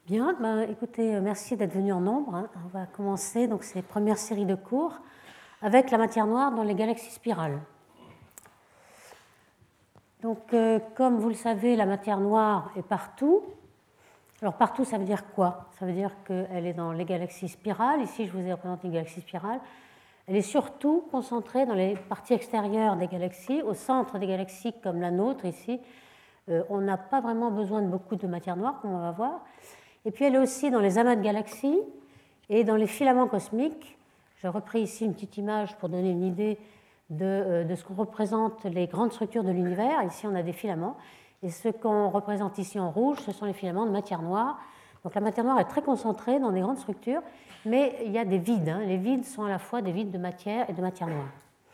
Bien, écoutez, merci d'être venus en nombre. On va commencer donc ces premières séries de cours avec la matière noire dans les galaxies spirales. Donc, comme vous le savez, la matière noire est partout. Alors, partout, ça veut dire quoi? Ça veut dire qu'elle est dans les galaxies spirales. Ici, je vous ai représenté une galaxie spirale. Elle est surtout concentrée dans les parties extérieures des galaxies. Au centre des galaxies, comme la nôtre ici, on n'a pas vraiment besoin de beaucoup de matière noire, comme on va voir. Et puis, elle est aussi dans les amas de galaxies et dans les filaments cosmiques. J'ai repris ici une petite image pour donner une idée de ce qu'on représente les grandes structures de l'univers. Ici, on a des filaments. Et ce qu'on représente ici en rouge, ce sont les filaments de matière noire. Donc la matière noire est très concentrée dans des grandes structures, mais il y a des vides. Les vides sont à la fois des vides de matière et de matière noire.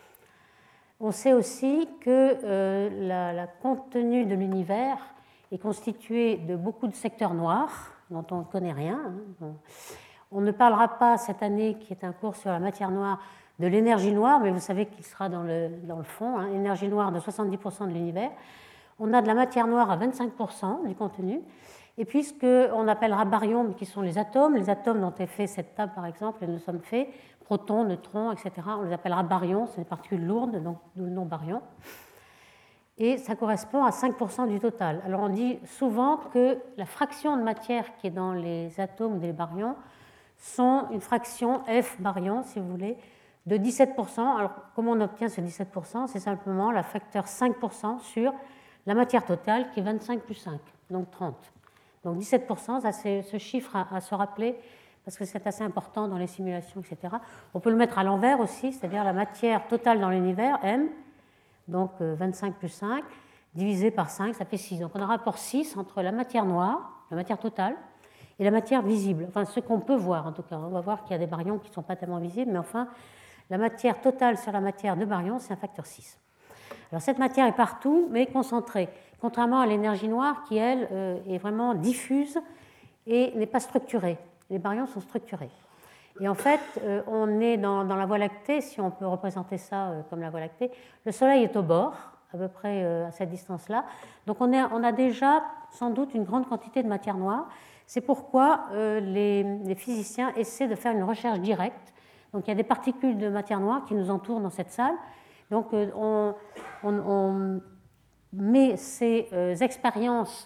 On sait aussi que la contenu de l'univers est constitué de beaucoup de secteurs noirs, dont on ne connaît rien. On ne parlera pas cette année, qui est un cours sur la matière noire, de l'énergie noire, mais vous savez qu'il sera dans le fond, énergie noire de 70% de l'univers. On a de la matière noire à 25% du contenu, et puis ce qu'on appellera baryons, qui sont les atomes dont est fait cette table par exemple, et nous sommes faits, protons, neutrons, etc. On les appellera baryons, c'est des particules lourdes, donc d'où le nom baryon. Et ça correspond à 5% du total. Alors on dit souvent que la fraction de matière qui est dans les atomes des baryons sont une fraction F baryon, si vous voulez, de 17%. Alors comment on obtient ce 17%? C'est simplement la facteur 5% sur la matière totale qui est 25 plus 5, donc 30. Donc 17%, ça c'est ce chiffre à se rappeler parce que c'est assez important dans les simulations, etc. On peut le mettre à l'envers aussi, c'est-à-dire la matière totale dans l'univers, M, donc 25 plus 5, divisé par 5, ça fait 6. Donc on a un rapport 6 entre la matière noire, la matière totale, et la matière visible. Enfin, ce qu'on peut voir en tout cas. On va voir qu'il y a des baryons qui ne sont pas tellement visibles, mais enfin, la matière totale sur la matière de baryons, c'est un facteur 6. Alors cette matière est partout, mais concentrée, contrairement à l'énergie noire qui, elle, est vraiment diffuse et n'est pas structurée. Les baryons sont structurés. Et en fait, on est dans la Voie lactée, si on peut représenter ça comme la Voie lactée. Le Soleil est au bord, à peu près à cette distance-là. Donc on a déjà sans doute une grande quantité de matière noire. C'est pourquoi les physiciens essaient de faire une recherche directe. Donc il y a des particules de matière noire qui nous entourent dans cette salle. Donc on met ces expériences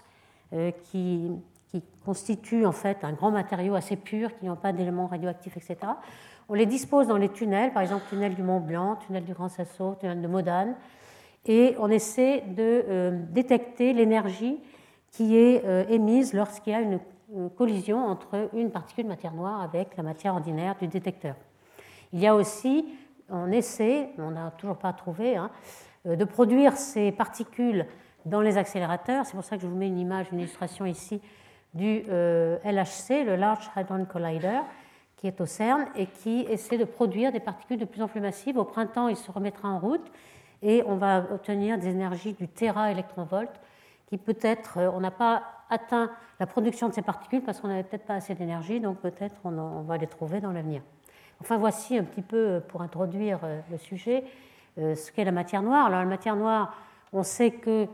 qui constituent en fait un grand matériau assez pur, qui n'ont pas d'éléments radioactifs, etc. On les dispose dans les tunnels, par exemple tunnel du Mont Blanc, tunnel du Grand Sasso, tunnel de Modane, et on essaie de détecter l'énergie qui est émise lorsqu'il y a une collision entre une particule de matière noire avec la matière ordinaire du détecteur. Il y a aussi, on essaie, on n'a toujours pas trouvé, de produire ces particules dans les accélérateurs. C'est pour ça que je vous mets une image, une illustration ici du LHC, le Large Hadron Collider, qui est au CERN et qui essaie de produire des particules de plus en plus massives. Au printemps, il se remettra en route et on va obtenir des énergies du téra-électronvolt qui peut-être, on n'a pas atteint la production de ces particules parce qu'on n'avait peut-être pas assez d'énergie, donc peut-être on va les trouver dans l'avenir. Enfin, voici un petit peu, pour introduire le sujet, ce qu'est la matière noire. Alors, la matière noire, on sait que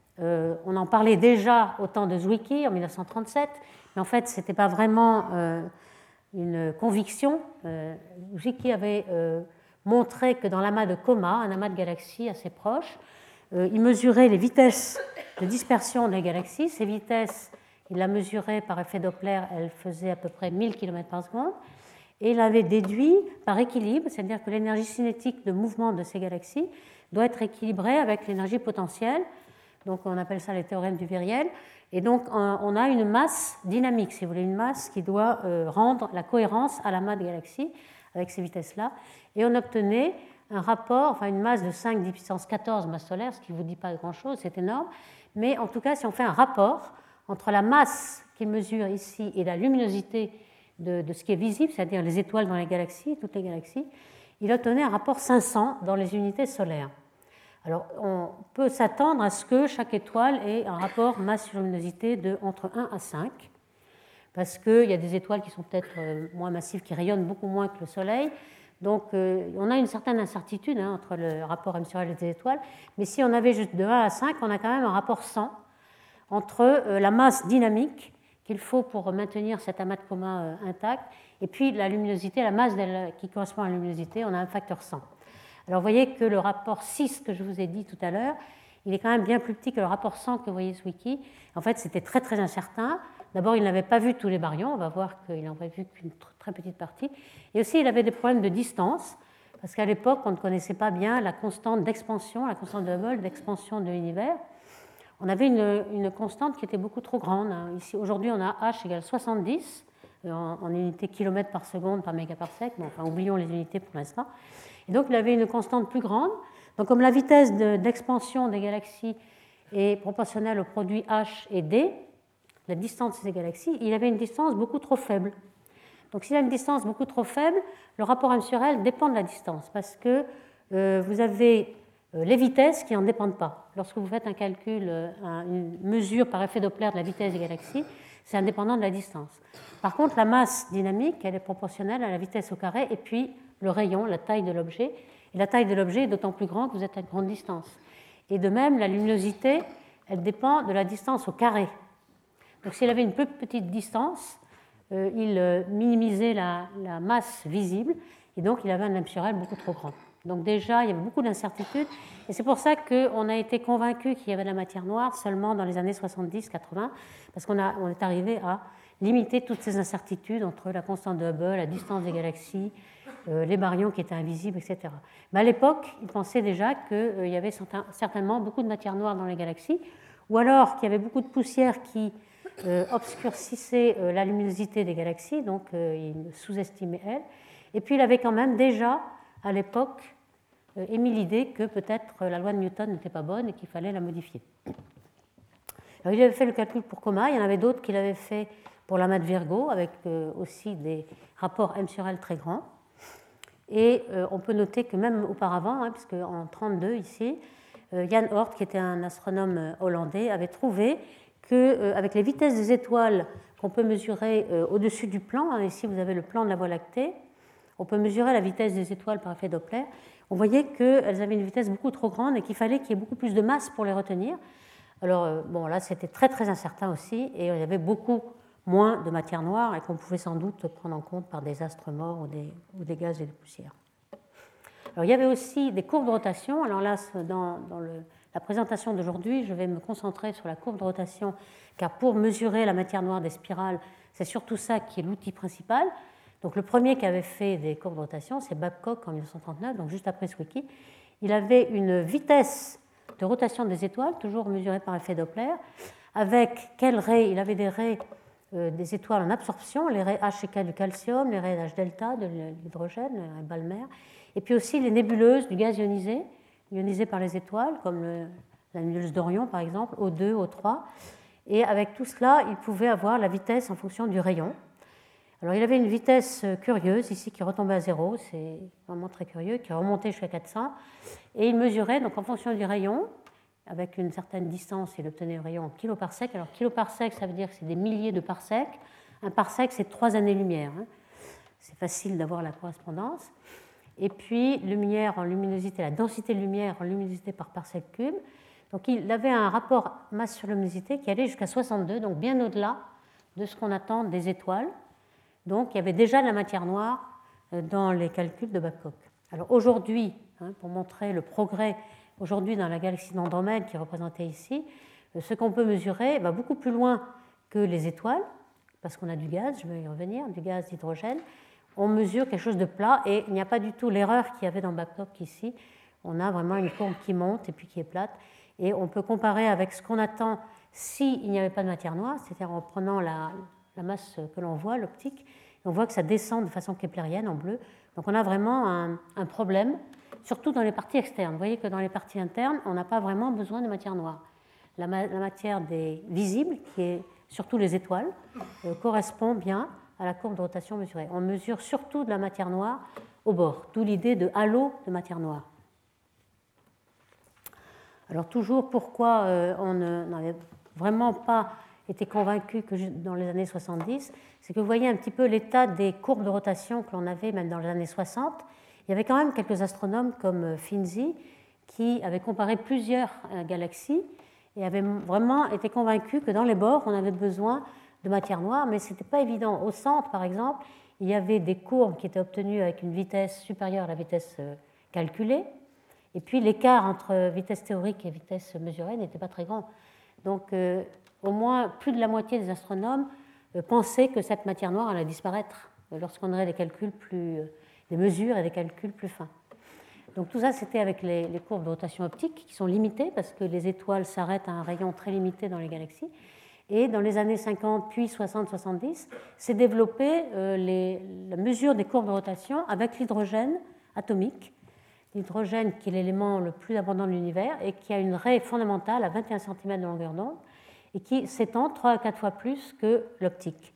on en parlait déjà au temps de Zwicky en 1937, mais en fait, ce n'était pas vraiment une conviction. Zwicky avait montré que dans l'amas de Coma, un amas de galaxies assez proche, il mesurait les vitesses de dispersion des galaxies. Ces vitesses, il l'a mesurée par effet Doppler, elles faisaient à peu près 1000 km par seconde. Et il avait déduit par équilibre, c'est-à-dire que l'énergie cinétique de mouvement de ces galaxies doit être équilibrée avec l'énergie potentielle. Donc on appelle ça les théorèmes du viriel. Et donc on a une masse dynamique, si vous voulez, une masse qui doit rendre la cohérence à l'amas de galaxies avec ces vitesses-là. Et on obtenait un rapport, enfin une masse de 5 10 puissance 14 masse solaire, ce qui ne vous dit pas grand-chose, c'est énorme. Mais en tout cas, si on fait un rapport entre la masse qu'il mesure ici et la luminosité de ce qui est visible, c'est-à-dire les étoiles dans les galaxies, toutes les galaxies, il obtenait un rapport 500 dans les unités solaires. Alors, on peut s'attendre à ce que chaque étoile ait un rapport masse-luminosité de entre 1 à 5, parce qu'il y a des étoiles qui sont peut-être moins massives, qui rayonnent beaucoup moins que le Soleil. Donc, on a une certaine incertitude entre le rapport M sur L des étoiles, mais si on avait juste de 1 à 5, on a quand même un rapport 100 entre la masse dynamique, qui qu'il faut pour maintenir cet amas de coma intact. Et puis la luminosité, la masse qui correspond à la luminosité, on a un facteur 100. Alors vous voyez que le rapport 6 que je vous ai dit tout à l'heure, il est quand même bien plus petit que le rapport 100 que vous voyez ce wiki. En fait, c'était très très incertain. D'abord, il n'avait pas vu tous les baryons, on va voir qu'il n'en avait vu qu'une très petite partie. Et aussi, il avait des problèmes de distance, parce qu'à l'époque, on ne connaissait pas bien la constante d'expansion, la constante de Hubble d'expansion de l'univers. On avait une constante qui était beaucoup trop grande. Ici, aujourd'hui, on a H égale 70 en unités kilomètres par seconde par mégaparsec, mais enfin, oublions les unités pour l'instant. Et donc, il avait une constante plus grande. Donc, comme la vitesse d'expansion des galaxies est proportionnelle au produit H et D, la distance de ces galaxies, il avait une distance beaucoup trop faible. Donc, s'il a une distance beaucoup trop faible, le rapport M sur L dépend de la distance, parce que vous avez les vitesses qui n'en dépendent pas. Lorsque vous faites un calcul, une mesure par effet Doppler de la vitesse des galaxies, c'est indépendant de la distance. Par contre, la masse dynamique, elle est proportionnelle à la vitesse au carré, et puis le rayon, la taille de l'objet. Et la taille de l'objet est d'autant plus grande que vous êtes à une grande distance. Et de même, la luminosité, elle dépend de la distance au carré. Donc s'il avait une plus petite distance, il minimisait la masse visible, et donc il avait un M sur L beaucoup trop grand. Donc déjà, il y avait beaucoup d'incertitudes, et c'est pour ça qu'on a été convaincu qu'il y avait de la matière noire seulement dans les années 70-80, parce qu'on est arrivé à limiter toutes ces incertitudes entre la constante de Hubble, la distance des galaxies, les baryons qui étaient invisibles, etc. Mais à l'époque, ils pensaient déjà qu'il y avait certainement beaucoup de matière noire dans les galaxies, ou alors qu'il y avait beaucoup de poussière qui obscurcissait la luminosité des galaxies, donc il sous-estimait elle. Et puis il avait quand même déjà, à l'époque, émis l'idée que peut-être la loi de Newton n'était pas bonne et qu'il fallait la modifier. Alors, il avait fait le calcul pour coma, il y en avait d'autres qu'il avait fait pour l'amas de Virgo, avec aussi des rapports M sur L très grands. Et on peut noter que même auparavant, puisque en 1932 ici, Jan Oort, qui était un astronome hollandais, avait trouvé qu'avec les vitesses des étoiles qu'on peut mesurer au-dessus du plan, ici vous avez le plan de la Voie lactée, on peut mesurer la vitesse des étoiles par effet Doppler, on voyait qu'elles avaient une vitesse beaucoup trop grande et qu'il fallait qu'il y ait beaucoup plus de masse pour les retenir. Alors bon, là c'était très très incertain aussi, et il y avait beaucoup moins de matière noire et qu'on pouvait sans doute prendre en compte par des astres morts ou des gaz et des poussières. Alors il y avait aussi des courbes de rotation. Alors là, dans la présentation d'aujourd'hui, je vais me concentrer sur la courbe de rotation, car pour mesurer la matière noire des spirales, c'est surtout ça qui est l'outil principal. Donc le premier qui avait fait des courbes de rotation, c'est Babcock en 1939, donc juste après ce wiki. Il avait une vitesse de rotation des étoiles, toujours mesurée par effet Doppler, avec quels raies. Il avait des raies des étoiles en absorption, les raies H et K du calcium, les raies H delta de l'hydrogène, les raies Balmer, et puis aussi les nébuleuses du gaz ionisé par les étoiles, comme la nébuleuse d'Orion par exemple, O2, O3. Et avec tout cela, il pouvait avoir la vitesse en fonction du rayon. Alors il avait une vitesse curieuse ici qui retombait à 0, c'est vraiment très curieux, qui remontait jusqu'à 400. Et il mesurait, donc en fonction du rayon, avec une certaine distance, il obtenait le rayon en kiloparsec. Alors kiloparsec, ça veut dire que c'est des milliers de parsecs. Un parsec, c'est 3 années-lumière. C'est facile d'avoir la correspondance. Et puis lumière en luminosité, la densité de lumière en luminosité par parsec cube. Donc il avait un rapport masse sur luminosité qui allait jusqu'à 62, donc bien au-delà de ce qu'on attend des étoiles. Donc il y avait déjà de la matière noire dans les calculs de Babcock. Alors aujourd'hui, pour montrer le progrès aujourd'hui dans la galaxie d'Andromède qui est représentée ici, ce qu'on peut mesurer va beaucoup plus loin que les étoiles, parce qu'on a du gaz, je vais y revenir, du gaz d'hydrogène. On mesure quelque chose de plat et il n'y a pas du tout l'erreur qu'il y avait dans Babcock ici. On a vraiment une courbe qui monte et puis qui est plate. Et on peut comparer avec ce qu'on attend s'il n'y avait pas de matière noire, c'est-à-dire en prenant la masse que l'on voit, l'optique, on voit que ça descend de façon keplérienne en bleu. Donc on a vraiment un problème, surtout dans les parties externes. Vous voyez que dans les parties internes, on n'a pas vraiment besoin de matière noire. La matière des visibles, qui est surtout les étoiles, correspond bien à la courbe de rotation mesurée. On mesure surtout de la matière noire au bord, d'où l'idée de halo de matière noire. Alors toujours, pourquoi on n'avait vraiment pas été convaincu que dans les années 70, c'est que vous voyez un petit peu l'état des courbes de rotation que l'on avait même dans les années 60. Il y avait quand même quelques astronomes comme Finzi qui avaient comparé plusieurs galaxies et avaient vraiment été convaincus que dans les bords, on avait besoin de matière noire, mais ce n'était pas évident. Au centre, par exemple, il y avait des courbes qui étaient obtenues avec une vitesse supérieure à la vitesse calculée, et puis l'écart entre vitesse théorique et vitesse mesurée n'était pas très grand. Donc, au moins plus de la moitié des astronomes pensaient que cette matière noire allait disparaître lorsqu'on aurait des mesures et des calculs plus fins. Donc tout ça, c'était avec les courbes de rotation optique qui sont limitées parce que les étoiles s'arrêtent à un rayon très limité dans les galaxies. Et dans les années 50, puis 60-70, s'est développée la mesure des courbes de rotation avec l'hydrogène atomique. L'hydrogène qui est l'élément le plus abondant de l'univers et qui a une raie fondamentale à 21 cm de longueur d'onde et qui s'étend 3 à 4 fois plus que l'optique.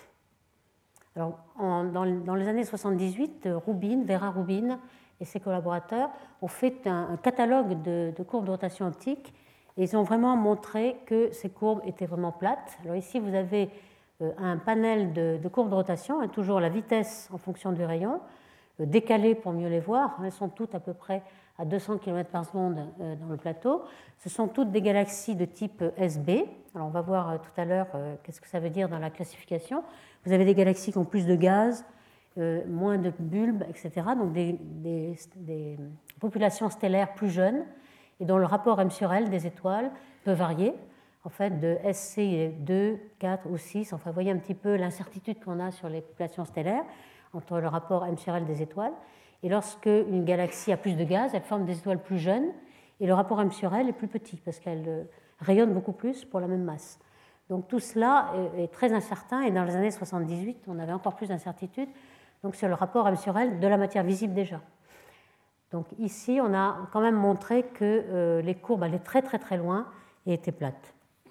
Alors, dans les années 78, Vera Rubin et ses collaborateurs ont fait un catalogue de courbes de rotation optique et ils ont vraiment montré que ces courbes étaient vraiment plates. Alors ici, vous avez un panel de courbes de rotation, toujours la vitesse en fonction du rayon, décalées pour mieux les voir. Elles sont toutes à peu près à 200 km par seconde dans le plateau. Ce sont toutes des galaxies de type SB. Alors on va voir tout à l'heure qu'est-ce que ça veut dire dans la classification. Vous avez des galaxies qui ont plus de gaz, moins de bulbes, etc. Donc des populations stellaires plus jeunes et dont le rapport M sur L des étoiles peut varier. En fait, de SC 2, 4 ou 6. Enfin, vous voyez un petit peu l'incertitude qu'on a sur les populations stellaires entre le rapport M sur L des étoiles. Et lorsque une galaxie a plus de gaz, elle forme des étoiles plus jeunes et le rapport M sur L est plus petit parce qu'elle rayonne beaucoup plus pour la même masse. Donc tout cela est très incertain et dans les années 78, on avait encore plus d'incertitude donc sur le rapport M sur L de la matière visible déjà. Donc ici, on a quand même montré que les courbes allaient très très très loin et étaient plates.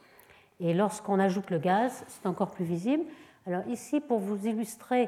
Et lorsqu'on ajoute le gaz, c'est encore plus visible. Alors ici, pour vous illustrer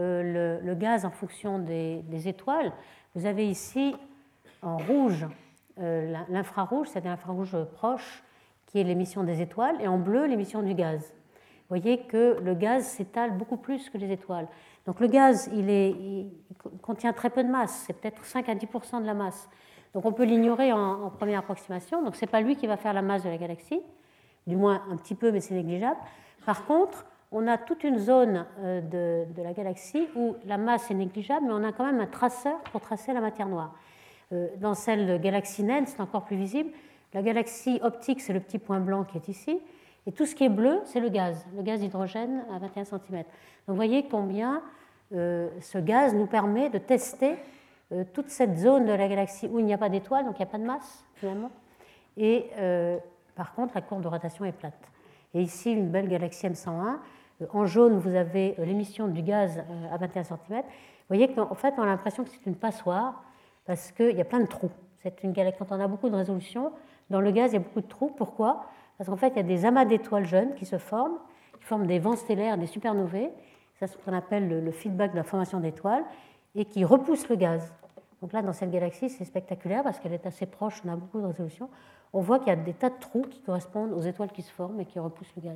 le gaz en fonction des étoiles, vous avez ici en rouge l'infrarouge, c'est-à-dire l'infrarouge proche, qui est l'émission des étoiles, et en bleu, l'émission du gaz. Vous voyez que le gaz s'étale beaucoup plus que les étoiles. Donc le gaz, il contient très peu de masse, c'est peut-être 5 à 10% de la masse. Donc on peut l'ignorer en première approximation, donc ce n'est pas lui qui va faire la masse de la galaxie, du moins un petit peu, mais c'est négligeable. Par contre, on a toute une zone de la galaxie où la masse est négligeable, mais on a quand même un traceur pour tracer la matière noire. Dans celle de galaxie naine, c'est encore plus visible. La galaxie optique, c'est le petit point blanc qui est ici. Et tout ce qui est bleu, c'est le gaz d'hydrogène à 21 cm. Donc vous voyez combien ce gaz nous permet de tester toute cette zone de la galaxie où il n'y a pas d'étoiles, donc il n'y a pas de masse finalement. Et par contre, la courbe de rotation est plate. Et ici, une belle galaxie M101. En jaune, vous avez l'émission du gaz à 21 cm. Vous voyez qu'en fait, on a l'impression que c'est une passoire parce qu'il y a plein de trous. C'est une galaxie, quand on a beaucoup de résolution, dans le gaz, il y a beaucoup de trous. Pourquoi ? Parce qu'en fait, il y a des amas d'étoiles jeunes qui se forment, qui forment des vents stellaires, des supernovae. C'est ce qu'on appelle le feedback de la formation d'étoiles, et qui repoussent le gaz. Donc là, dans cette galaxie, c'est spectaculaire parce qu'elle est assez proche, on a beaucoup de résolution. On voit qu'il y a des tas de trous qui correspondent aux étoiles qui se forment et qui repoussent le gaz.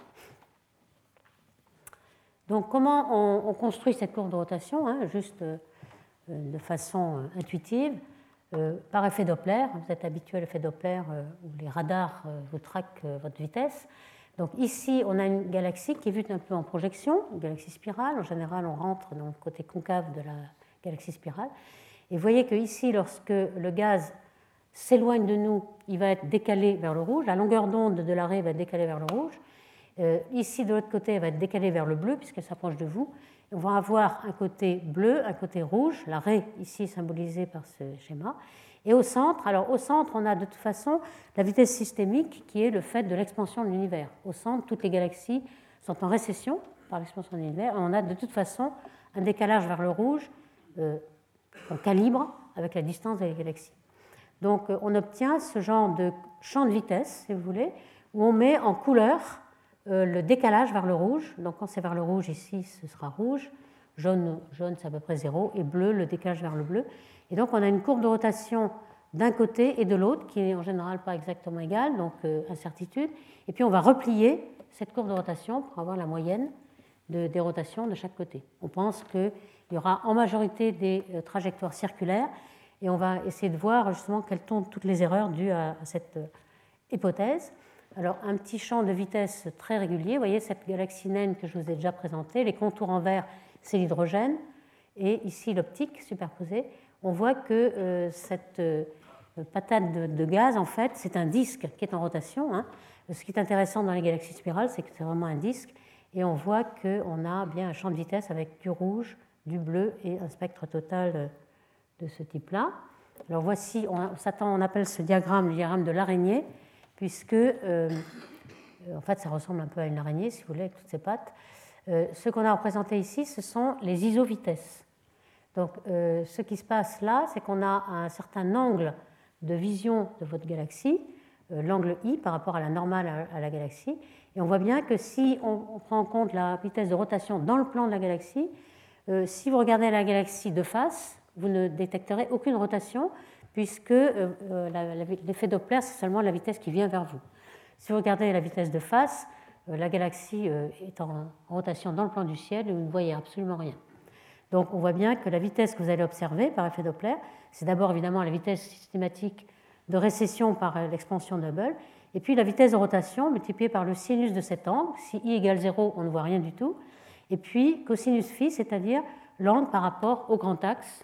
Donc comment on construit cette courbe de rotation, juste de façon intuitive, par effet Doppler. Vous êtes habitué à l'effet Doppler où les radars vous traquent votre vitesse. Donc ici, on a une galaxie qui est vue un peu en projection, une galaxie spirale. En général, on rentre dans le côté concave de la galaxie spirale. Et vous voyez qu'ici, lorsque le gaz s'éloigne de nous, il va être décalé vers le rouge. La longueur d'onde de la raie va être décalée vers le rouge. Ici, de l'autre côté, elle va être décalée vers le bleu puisqu'elle s'approche de vous. On va avoir un côté bleu, un côté rouge, la raie ici symbolisée par ce schéma. Et au centre, on a de toute façon la vitesse systémique qui est le fait de l'expansion de l'univers. Au centre, toutes les galaxies sont en récession par l'expansion de l'univers. Et on a de toute façon un décalage vers le rouge en calibre avec la distance des galaxies. Donc on obtient ce genre de champ de vitesse, si vous voulez, où on met en couleur le décalage vers le rouge. Donc quand c'est vers le rouge, ici, ce sera rouge. Jaune, c'est à peu près 0. Et bleu, le décalage vers le bleu. Et donc on a une courbe de rotation d'un côté et de l'autre, qui n'est en général pas exactement égale, donc incertitude. Et puis on va replier cette courbe de rotation pour avoir la moyenne des rotations de chaque côté. On pense qu'il y aura en majorité des trajectoires circulaires, et on va essayer de voir justement quelles sont toutes les erreurs dues à cette hypothèse. Alors, un petit champ de vitesse très régulier. Vous voyez cette galaxie naine que je vous ai déjà présentée. Les contours en vert, c'est l'hydrogène. Et ici, l'optique superposée. On voit que cette patate de gaz, en fait, c'est un disque qui est en rotation. Hein. Ce qui est intéressant dans les galaxies spirales, c'est que c'est vraiment un disque. Et on voit qu'on a bien un champ de vitesse avec du rouge, du bleu et un spectre total de ce type-là. Alors voici, on appelle ce diagramme le diagramme de l'araignée, puisque en fait ça ressemble un peu à une araignée, si vous voulez, avec toutes ses pattes. Ce qu'on a représenté ici, ce sont les isovitesses. Donc ce qui se passe là, c'est qu'on a un certain angle de vision de votre galaxie, l'angle I par rapport à la normale à la galaxie, et on voit bien que si on prend en compte la vitesse de rotation dans le plan de la galaxie, si vous regardez la galaxie de face, vous ne détecterez aucune rotation, puisque l'effet Doppler, c'est seulement la vitesse qui vient vers vous. Si vous regardez la vitesse de face, la galaxie est en rotation dans le plan du ciel et vous ne voyez absolument rien. Donc on voit bien que la vitesse que vous allez observer par effet Doppler, c'est d'abord évidemment la vitesse systématique de récession par l'expansion de Hubble, et puis la vitesse de rotation multipliée par le sinus de cet angle. Si I égale 0, on ne voit rien du tout. Et puis cosinus phi, c'est-à-dire l'angle par rapport au grand axe,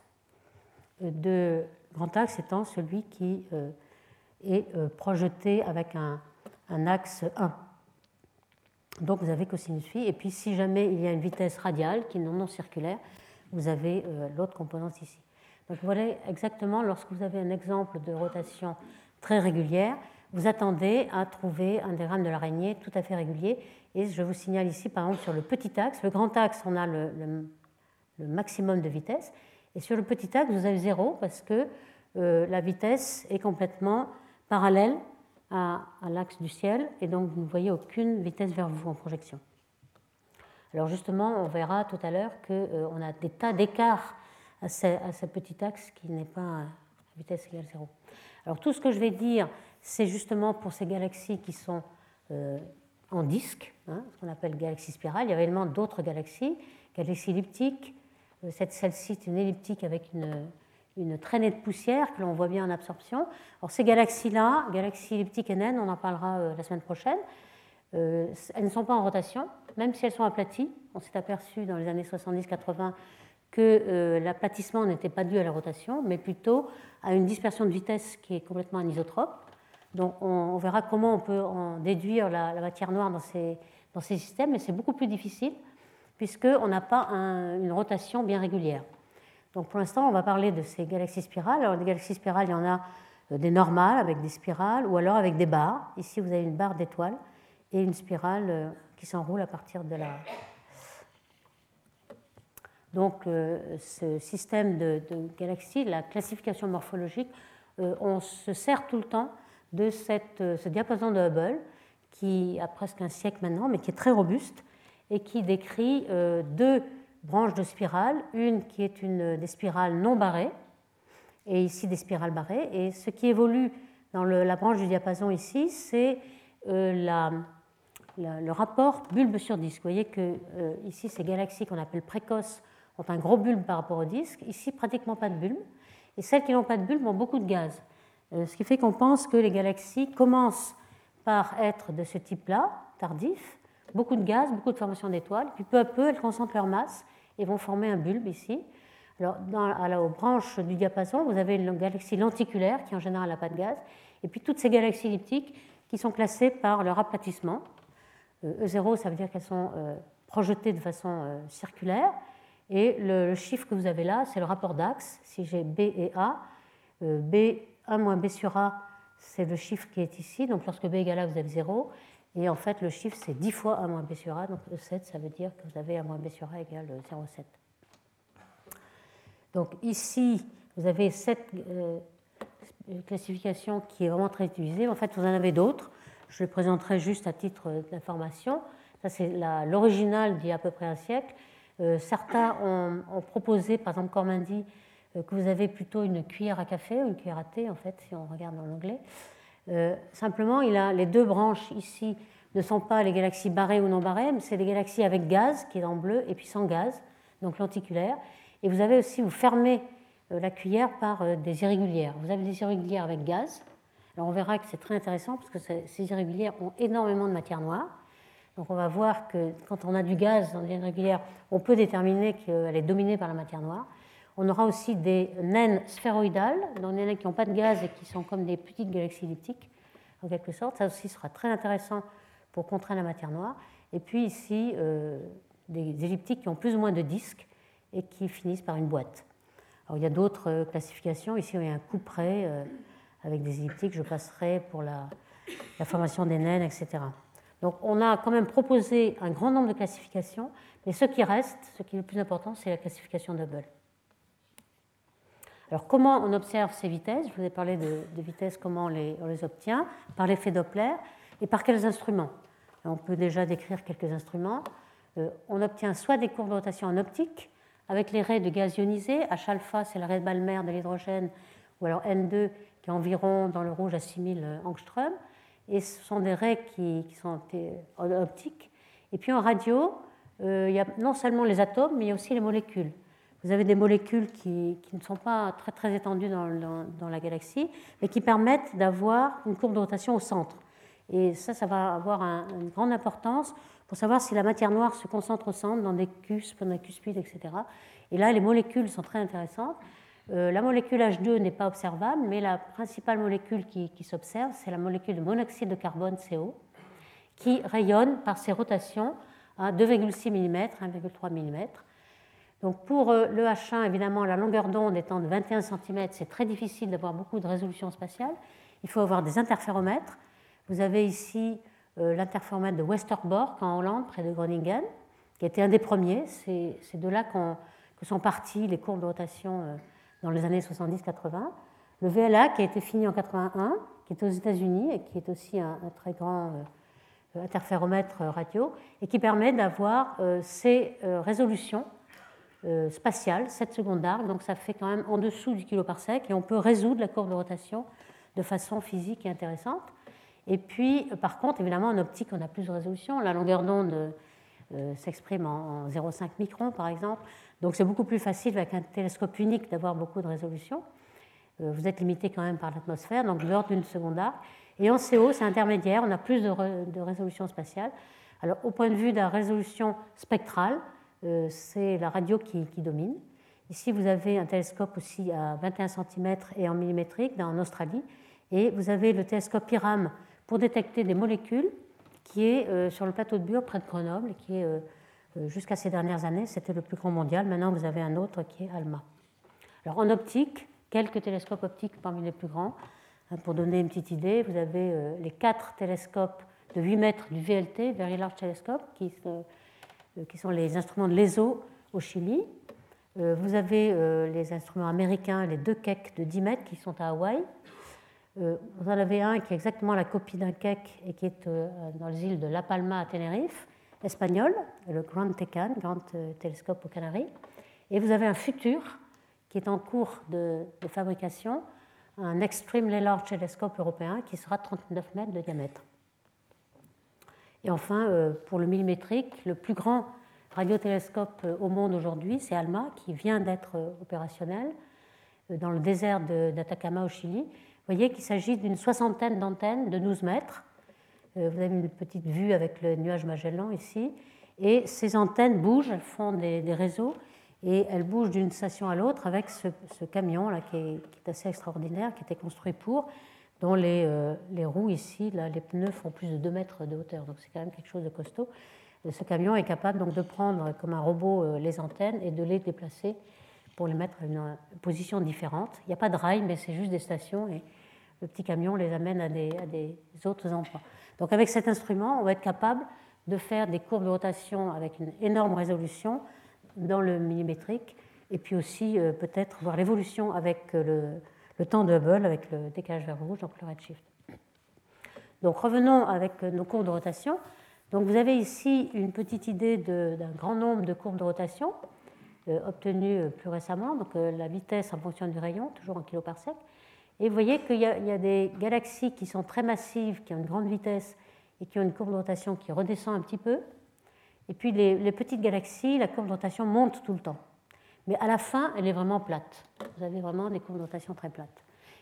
grand axe étant celui qui est projeté avec un axe 1. Donc vous avez cosinus phi. Et puis si jamais il y a une vitesse radiale qui est non circulaire, vous avez l'autre composante ici. Donc voilà exactement, lorsque vous avez un exemple de rotation très régulière, vous attendez à trouver un diagramme de l'araignée tout à fait régulier. Et je vous signale ici, par exemple, sur le petit axe. Le grand axe, on a le maximum de vitesse. Et sur le petit axe, vous avez 0 parce que la vitesse est complètement parallèle à l'axe du ciel. Et donc, vous ne voyez aucune vitesse vers vous en projection. Alors justement, on verra tout à l'heure qu'on a des tas d'écarts à ce petit axe qui n'est pas à vitesse égale 0. Alors tout ce que je vais dire, c'est justement pour ces galaxies qui sont en disque, hein, ce qu'on appelle galaxies spirales. Il y a également d'autres galaxies, galaxies elliptiques. Celle-ci est une elliptique avec une traînée de poussière que l'on voit bien en absorption. Alors ces galaxies-là, galaxies elliptiques et naines, on en parlera la semaine prochaine, elles ne sont pas en rotation, même si elles sont aplaties. On s'est aperçu dans les années 70-80 que l'aplatissement n'était pas dû à la rotation, mais plutôt à une dispersion de vitesse qui est complètement anisotrope. Donc on verra comment on peut en déduire la matière noire dans ces systèmes, mais c'est beaucoup plus difficile puisqu'on n'a pas une rotation bien régulière. Donc pour l'instant, on va parler de ces galaxies spirales. Alors les galaxies spirales, il y en a des normales avec des spirales ou alors avec des barres. Ici, vous avez une barre d'étoiles et une spirale qui s'enroule à partir de la... Donc ce système de galaxies, la classification morphologique, on se sert tout le temps de ce diapason de Hubble qui a presque un siècle maintenant, mais qui est très robuste et qui décrit deux branches de spirales, une qui est des spirales non barrées et ici des spirales barrées. Et ce qui évolue dans la branche du diapason ici, c'est le rapport bulbe sur disque. Vous voyez que ici, ces galaxies qu'on appelle précoces ont un gros bulbe par rapport au disque. Ici, pratiquement pas de bulbe. Et celles qui n'ont pas de bulbe ont beaucoup de gaz. Ce qui fait qu'on pense que les galaxies commencent par être de ce type-là, tardif, beaucoup de gaz, beaucoup de formation d'étoiles, puis peu à peu, elles concentrent leur masse et vont former un bulbe ici. Alors, aux branches du diapason, vous avez une galaxie lenticulaire qui en général n'a pas de gaz, et puis toutes ces galaxies elliptiques qui sont classées par leur aplatissement. E0, ça veut dire qu'elles sont projetées de façon circulaire, et le chiffre que vous avez là, c'est le rapport d'axe. Si j'ai B et A, B1 moins B sur A, c'est le chiffre qui est ici, donc lorsque B égale A, vous avez 0, et en fait, le chiffre, c'est 10 fois A moins B sur A, donc E7, ça veut dire que vous avez A moins B sur A égale 0,7. Donc ici, vous avez cette classification qui est vraiment très utilisée. En fait, vous en avez d'autres. Je le présenterai juste à titre d'information. Ça, c'est l'original d'il y a à peu près un siècle. Certains ont proposé, par exemple Cormin dit, que vous avez plutôt une cuillère à café ou une cuillère à thé, en fait, si on regarde dans l'onglet. Simplement, les deux branches ici ne sont pas les galaxies barrées ou non barrées, mais c'est les galaxies avec gaz, qui est en bleu, et puis sans gaz, donc lenticulaire. Et vous avez aussi, vous fermez la cuillère par des irrégulières. Vous avez des irrégulières avec gaz, Alors on verra que c'est très intéressant parce que ces irrégulières ont énormément de matière noire. Donc on va voir que quand on a du gaz dans une irrégulière, on peut déterminer qu'elle est dominée par la matière noire. On aura aussi des naines sphéroïdales, donc des naines qui n'ont pas de gaz et qui sont comme des petites galaxies elliptiques, en quelque sorte. Ça aussi sera très intéressant pour contraindre la matière noire. Et puis ici, des elliptiques qui ont plus ou moins de disques et qui finissent par une boîte. Alors il y a d'autres classifications. Ici, il y a un couperet avec des elliptiques. Je passerai pour la formation des naines, etc. Donc on a quand même proposé un grand nombre de classifications, mais ce qui reste, ce qui est le plus important, c'est la classification d'Hubble. Alors comment on observe ces vitesses? Je vous ai parlé de vitesses, comment on les obtient, par l'effet Doppler, et par quels instruments? On peut déjà décrire quelques instruments. On obtient soit des courbes de rotation en optique, avec les raies de gaz ionisé. H-alpha, c'est la raie de Balmer de l'hydrogène, ou alors N2, qui est environ dans le rouge à 6000 angstroms. Et ce sont des raies qui sont optiques. Et puis en radio, il y a non seulement les atomes, mais il y a aussi les molécules. Vous avez des molécules qui ne sont pas très, très étendues dans la galaxie, mais qui permettent d'avoir une courbe de rotation au centre. Et ça va avoir une grande importance pour savoir si la matière noire se concentre au centre, dans des cuspes, dans des cuspides, etc. Et là, les molécules sont très intéressantes. La molécule H2 n'est pas observable, mais la principale molécule qui s'observe, c'est la molécule de monoxyde de carbone, CO, qui rayonne par ses rotations à 2,6 mm, 1,3 mm. Donc pour le H1, évidemment, la longueur d'onde étant de 21 cm, c'est très difficile d'avoir beaucoup de résolution spatiale. Il faut avoir des interféromètres. Vous avez ici l'interféromètre de Westerbork en Hollande, près de Groningen, qui était un des premiers. C'est de là que sont parties les courbes de rotation dans les années 70-80. Le VLA, qui a été fini en 81, qui est aux États-Unis et qui est aussi un très grand interféromètre radio, et qui permet d'avoir ces résolutions spatiales, 7 secondes d'arc, donc ça fait quand même en dessous du kiloparsec, et on peut résoudre la courbe de rotation de façon physique et intéressante. Et puis, par contre, évidemment, en optique, on a plus de résolution. La longueur d'onde s'exprime en 0,5 microns, par exemple. Donc, c'est beaucoup plus facile avec un télescope unique d'avoir beaucoup de résolution. Vous êtes limité quand même par l'atmosphère, donc de l'ordre d'une seconde d'arc. Et en CO, c'est intermédiaire, on a plus de résolution spatiale. Alors, au point de vue de la résolution spectrale, c'est la radio qui domine. Ici, vous avez un télescope aussi à 21 cm et en millimétrique en Australie. Et vous avez le télescope IRAM pour détecter des molécules, qui est sur le plateau de Bure, près de Grenoble, et qui est, jusqu'à ces dernières années, c'était le plus grand mondial. Maintenant, vous avez un autre qui est ALMA. Alors, en optique, quelques télescopes optiques parmi les plus grands. Pour donner une petite idée, vous avez les 4 télescopes de 8 mètres du VLT, Very Large Telescope, qui sont les instruments de l'ESO au Chili. Vous avez les instruments américains, les 2 Keck de 10 mètres, qui sont à Hawaï. Vous en avez un qui est exactement la copie d'un Keck et qui est dans les îles de La Palma à Tenerife, espagnol, le Grand Tecan, Grand Télescope aux Canaries. Et vous avez un futur qui est en cours de fabrication, un Extremely Large Telescope européen qui sera 39 mètres de diamètre. Et enfin, pour le millimétrique, le plus grand radiotélescope au monde aujourd'hui, c'est ALMA, qui vient d'être opérationnel dans le désert d'Atacama au Chili. Vous voyez qu'il s'agit d'une soixantaine d'antennes de 12 mètres. Vous avez une petite vue avec le nuage Magellan ici. Et ces antennes bougent, elles font des réseaux, et elles bougent d'une station à l'autre avec ce camion là, qui est assez extraordinaire, qui était construit dont les roues ici, là, les pneus font plus de 2 mètres de hauteur. Donc c'est quand même quelque chose de costaud. Ce camion est capable donc de prendre comme un robot les antennes et de les déplacer pour les mettre à une position différente. Il n'y a pas de rail, mais c'est juste des stations et le petit camion les amène à des autres endroits. Donc avec cet instrument, on va être capable de faire des courbes de rotation avec une énorme résolution dans le millimétrique et puis aussi peut-être voir l'évolution avec le temps de Hubble, avec le décalage vers le rouge, donc le redshift. Donc revenons avec nos courbes de rotation. Donc vous avez ici une petite idée d'un grand nombre de courbes de rotation obtenues plus récemment, donc la vitesse en fonction du rayon, toujours en kiloparsec. Et vous voyez qu'il y a des galaxies qui sont très massives, qui ont une grande vitesse et qui ont une courbe de rotation qui redescend un petit peu. Et puis les petites galaxies, la courbe de rotation monte tout le temps. Mais à la fin, elle est vraiment plate. Vous avez vraiment des courbes de rotation très plates.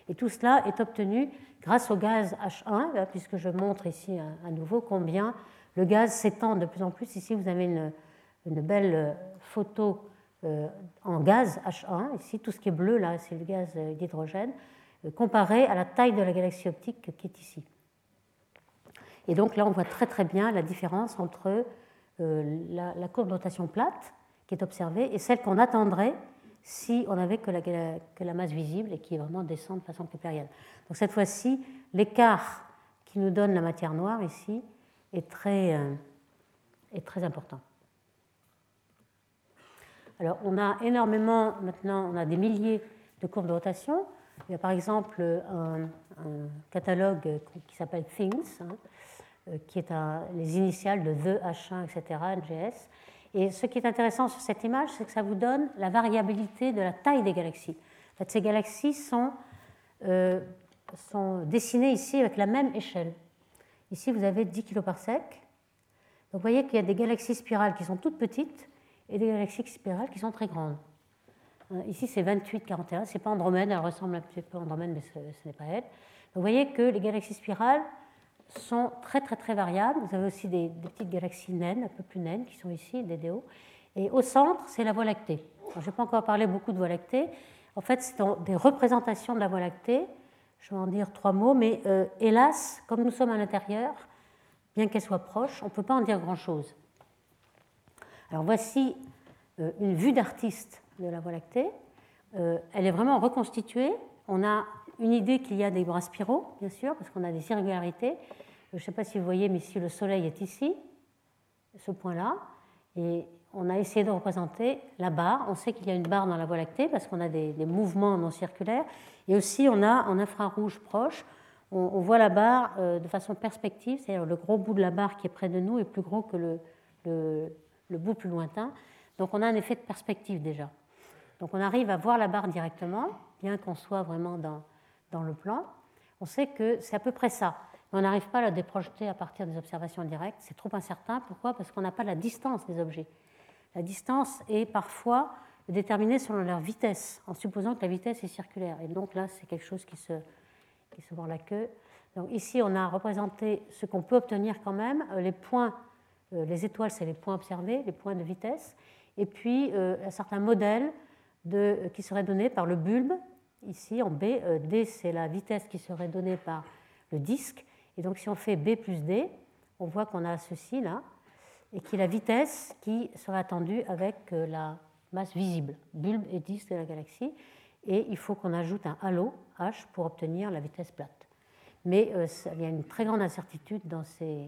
Et tout cela est obtenu grâce au gaz H1, puisque je montre ici à nouveau combien le gaz s'étend de plus en plus. Ici, vous avez une belle photo en gaz H1. Ici, tout ce qui est bleu, là, c'est le gaz d'hydrogène, comparé à la taille de la galaxie optique qui est ici. Et donc là, on voit très très bien la différence entre la courbe de rotation plate qui est observée et celle qu'on attendrait si on n'avait que la masse visible et qui vraiment descend de façon keplérienne. Donc cette fois-ci, l'écart qui nous donne la matière noire ici est très important. Alors on a énormément, maintenant on a des milliers de courbes de rotation. Il y a par exemple un catalogue qui s'appelle Things, qui est les initiales de The, H1, etc., NGS. Et ce qui est intéressant sur cette image, c'est que ça vous donne la variabilité de la taille des galaxies. En fait, ces galaxies sont dessinées ici avec la même échelle. Ici, vous avez 10 kPa. Donc, vous voyez qu'il y a des galaxies spirales qui sont toutes petites et des galaxies spirales qui sont très grandes. Ici, c'est 28-41. Ce n'est pas Andromède, elle ressemble un petit peu à Andromède, mais ce n'est pas elle. Donc, vous voyez que les galaxies spirales sont très très très variables. Vous avez aussi des petites galaxies naines, un peu plus naines, qui sont ici, des DO. Et au centre, c'est la Voie lactée. Alors, je n'ai pas encore parlé beaucoup de Voie lactée. En fait, c'est des représentations de la Voie lactée. Je vais en dire 3 mots, mais hélas, comme nous sommes à l'intérieur, bien qu'elle soit proche, on ne peut pas en dire grand-chose. Alors voici une vue d'artiste de la Voie lactée. Elle est vraiment reconstituée. On a une idée qu'il y a des bras spiraux, bien sûr, parce qu'on a des irrégularités. Je ne sais pas si vous voyez, mais ici, le Soleil est ici, ce point-là. Et on a essayé de représenter la barre. On sait qu'il y a une barre dans la Voie lactée parce qu'on a des mouvements non circulaires. Et aussi, on a en infrarouge proche, on voit la barre de façon perspective, c'est-à-dire le gros bout de la barre qui est près de nous est plus gros que le bout plus lointain. Donc on a un effet de perspective déjà. Donc on arrive à voir la barre directement, bien qu'on soit vraiment dans le plan. On sait que c'est à peu près ça. Mais on n'arrive pas à la déprojeter à partir des observations directes. C'est trop incertain. Pourquoi ? Parce qu'on n'a pas la distance des objets. La distance est parfois déterminée selon leur vitesse, en supposant que la vitesse est circulaire. Et donc là, c'est quelque chose qui se mord la queue. Donc ici, on a représenté ce qu'on peut obtenir quand même. Les points, les étoiles, c'est les points observés, les points de vitesse. Et puis, un certain modèle qui serait donné par le bulbe, ici en B. D, c'est la vitesse qui serait donnée par le disque. Et donc, si on fait B plus D, on voit qu'on a ceci là, et qui est la vitesse qui serait attendue avec la masse visible, bulbe et disque de la galaxie. Et il faut qu'on ajoute un halo, H, pour obtenir la vitesse plate. Mais il y a une très grande incertitude dans ces...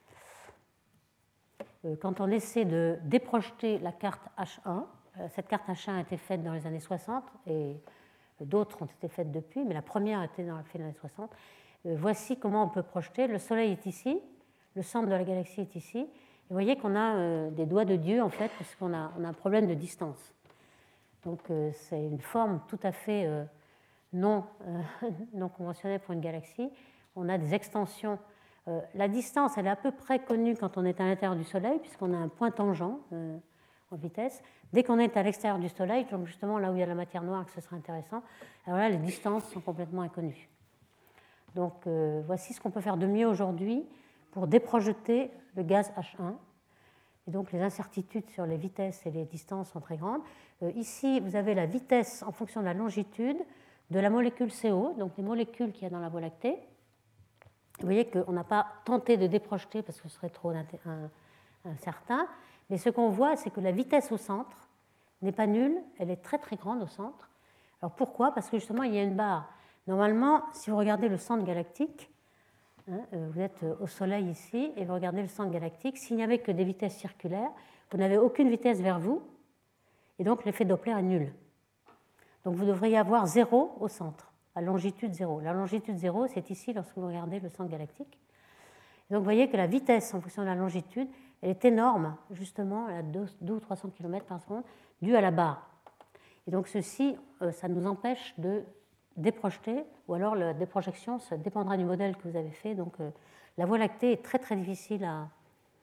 Quand on essaie de déprojeter la carte H1, cette carte H1 a été faite dans les années 60 et d'autres ont été faites depuis, mais la première a été dans les années 60. Voici comment on peut projeter. Le Soleil est ici, le centre de la galaxie est ici. Et vous voyez qu'on a des doigts de Dieu, en fait, parce qu'on a un problème de distance. Donc c'est une forme tout à fait non conventionnelle pour une galaxie. On a des extensions. La distance, elle est à peu près connue quand on est à l'intérieur du Soleil, puisqu'on a un point tangent en vitesse. Dès qu'on est à l'extérieur du Soleil, donc justement là où il y a la matière noire, que ce serait intéressant, alors là, les distances sont complètement inconnues. Donc voici ce qu'on peut faire de mieux aujourd'hui pour déprojeter le gaz H1. Et donc les incertitudes sur les vitesses et les distances sont très grandes. Ici, vous avez la vitesse en fonction de la longitude de la molécule CO, donc des molécules qu'il y a dans la Voie lactée. Vous voyez qu'on n'a pas tenté de déprojeter parce que ce serait trop incertain. Mais ce qu'on voit, c'est que la vitesse au centre n'est pas nulle, elle est très très grande au centre. Alors pourquoi ? Parce que justement, il y a une barre. Normalement, si vous regardez le centre galactique, vous êtes au Soleil ici, et vous regardez le centre galactique, s'il n'y avait que des vitesses circulaires, vous n'avez aucune vitesse vers vous, et donc l'effet Doppler est nul. Donc vous devriez avoir 0 au centre, à longitude 0. La longitude 0, c'est ici lorsque vous regardez le centre galactique. Et donc vous voyez que la vitesse en fonction de la longitude, elle est énorme, justement, à 200 ou 300 km par seconde, due à la barre. Et donc ceci, ça nous empêche de déprojeter, ou alors la déprojection, ça dépendra du modèle que vous avez fait. Donc la Voie lactée est très très difficile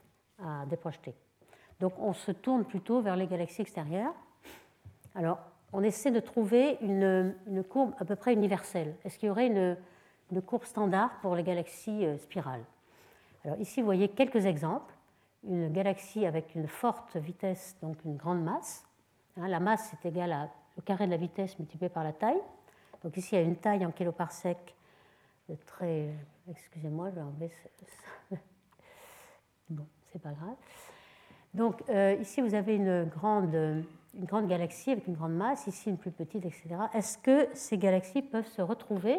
à déprojeter. Donc on se tourne plutôt vers les galaxies extérieures. Alors on essaie de trouver une courbe à peu près universelle. Est-ce qu'il y aurait une courbe standard pour les galaxies spirales? Alors ici, vous voyez quelques exemples. Une galaxie avec une forte vitesse, donc une grande masse. La masse est égale au carré de la vitesse multiplié par la taille. Donc ici, il y a une taille en kiloparsec très... Excusez-moi, je vais enlever ça. Bon, c'est pas grave. Donc ici, vous avez une grande galaxie avec une grande masse, ici une plus petite, etc. Est-ce que ces galaxies peuvent se retrouver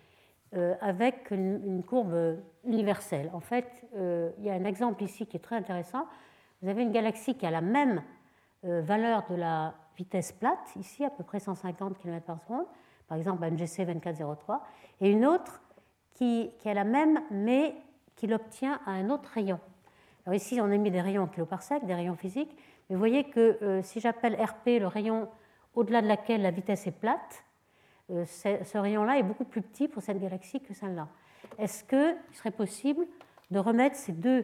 avec une courbe universelle? En fait, il y a un exemple ici qui est très intéressant. Vous avez une galaxie qui a la même valeur de la vitesse plate, ici à peu près 150 km par seconde, par exemple MGC 2403, et une autre qui a la même, mais qui l'obtient à un autre rayon. Alors ici, on a mis des rayons en kiloparsec, des rayons physiques, mais vous voyez que si j'appelle RP le rayon au-delà de laquelle la vitesse est plate, ce rayon-là est beaucoup plus petit pour cette galaxie que celle-là. Est-ce qu'il serait possible de remettre ces deux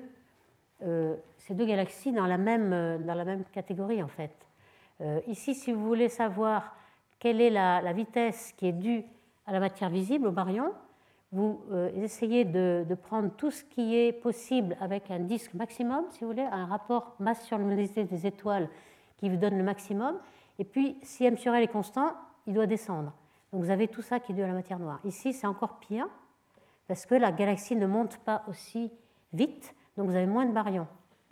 galaxies dans la même catégorie, en fait? Ici, si vous voulez savoir quelle est la vitesse qui est due à la matière visible, au baryon, vous essayez de prendre tout ce qui est possible avec un disque maximum, si vous voulez, un rapport masse sur luminosité des étoiles qui vous donne le maximum, et puis si m sur L est constant, il doit descendre. Donc vous avez tout ça qui est dû à la matière noire. Ici, c'est encore pire, parce que la galaxie ne monte pas aussi vite, donc vous avez moins de baryons.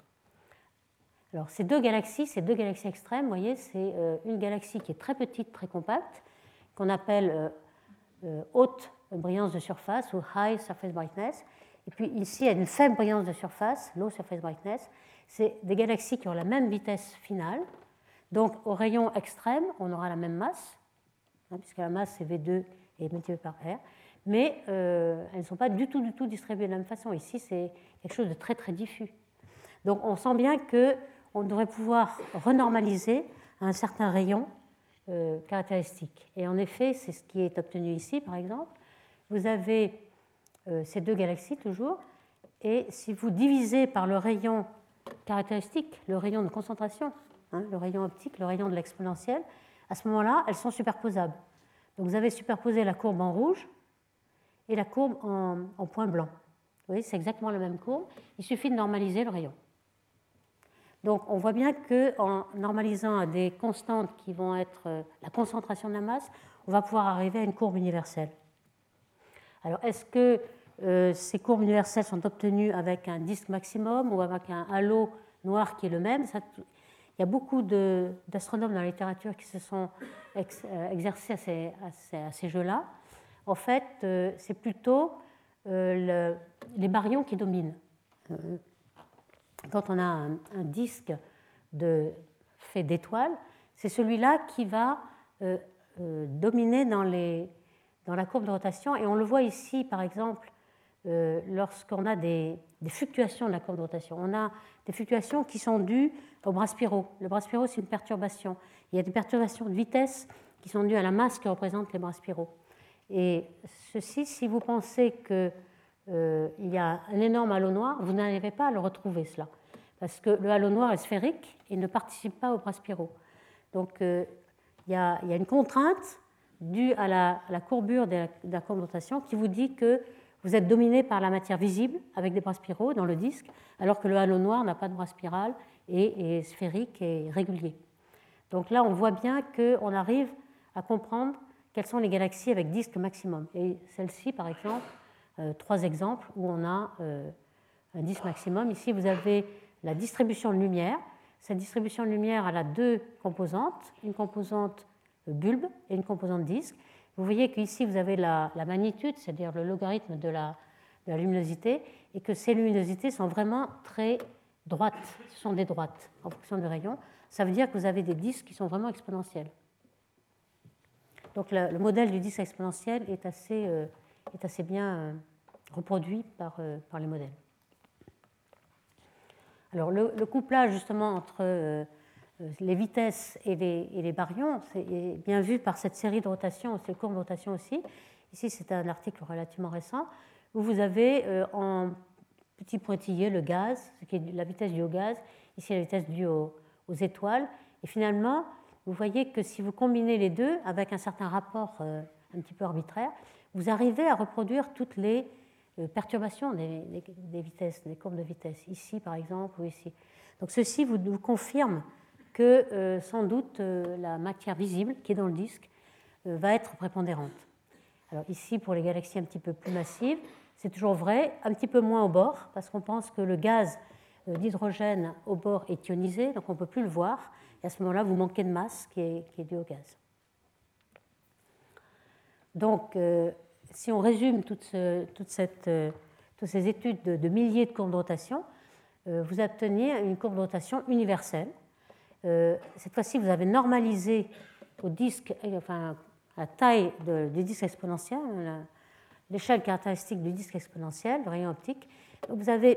Alors ces deux galaxies extrêmes, vous voyez, c'est une galaxie qui est très petite, très compacte, qu'on appelle haute brillance de surface ou high surface brightness. Et puis ici, il y a une faible brillance de surface, low surface brightness. C'est des galaxies qui ont la même vitesse finale. Donc au rayon extrême, on aura la même masse, puisque la masse c'est V2 et multiplié par R. Mais elles ne sont pas du tout distribuées de la même façon. Ici, c'est quelque chose de très très diffus. Donc on sent bien qu'on devrait pouvoir renormaliser à un certain rayon caractéristique. Et en effet, c'est ce qui est obtenu ici, par exemple. Vous avez ces deux galaxies toujours, et si vous divisez par le rayon caractéristique, le rayon de concentration, le rayon optique, le rayon de l'exponentielle, à ce moment-là, elles sont superposables. Donc vous avez superposé la courbe en rouge et la courbe en point blanc. Vous voyez, c'est exactement la même courbe. Il suffit de normaliser le rayon. Donc on voit bien qu'en normalisant à des constantes qui vont être la concentration de la masse, on va pouvoir arriver à une courbe universelle. Alors est-ce que ces courbes universelles sont obtenues avec un disque maximum ou avec un halo noir qui est le même? Il y a beaucoup d'astronomes dans la littérature qui se sont exercés à ces jeux-là. En fait, c'est plutôt les baryons qui dominent. Quand on a un disque fait d'étoiles, c'est celui-là qui va dominer dans la courbe de rotation. Et on le voit ici, par exemple, lorsqu'on a des fluctuations de la courbe de rotation. On a des fluctuations qui sont dues au bras spiraux. Le bras spiraux, c'est une perturbation. Il y a des perturbations de vitesse qui sont dues à la masse que représentent les bras spiraux. Et ceci, si vous pensez qu'il y a un énorme halo noir, vous n'arrivez pas à le retrouver, cela. Parce que le halo noir est sphérique et ne participe pas aux bras spiraux. Donc, il y a une contrainte due à la courbure de la courbe de rotation qui vous dit que vous êtes dominé par la matière visible avec des bras spiraux dans le disque, alors que le halo noir n'a pas de bras spiral et est sphérique et régulier. Donc là, on voit bien qu'on arrive à comprendre quelles sont les galaxies avec disque maximum. Et celle-ci, par exemple, 3 exemples où on a un disque maximum. Ici, vous avez la distribution de lumière. Cette distribution de lumière, elle a 2 composantes, une composante bulbe et une composante disque. Vous voyez qu'ici, vous avez la magnitude, c'est-à-dire le logarithme de la luminosité, et que ces luminosités sont vraiment très droites. Ce sont des droites en fonction du rayon. Ça veut dire que vous avez des disques qui sont vraiment exponentiels. Donc le modèle du disque exponentiel est assez bien reproduit par les modèles. Alors le couplage justement entre les vitesses et les baryons est bien vu par cette série de rotations, ces courbes de rotation aussi. Ici, c'est un article relativement récent où vous avez en petit pointillé le gaz, ce qui est la vitesse due au gaz. Ici, la vitesse due aux étoiles. Et finalement, vous voyez que si vous combinez les deux avec un certain rapport un petit peu arbitraire, vous arrivez à reproduire toutes les perturbations des vitesses, des courbes de vitesse, ici par exemple ou ici. Donc ceci vous confirme que sans doute la matière visible qui est dans le disque va être prépondérante. Alors ici, pour les galaxies un petit peu plus massives, c'est toujours vrai, un petit peu moins au bord, parce qu'on pense que le gaz d'hydrogène au bord est ionisé, donc on ne peut plus le voir, et à ce moment-là, vous manquez de masse qui est due au gaz. Donc, si on résume toutes ces études de milliers de courbes de rotation, vous obtenez une courbe de rotation universelle. Cette fois-ci, vous avez normalisé au disque, enfin, la taille du disque exponentiel, l'échelle caractéristique du disque exponentiel, le rayon optique. Donc vous avez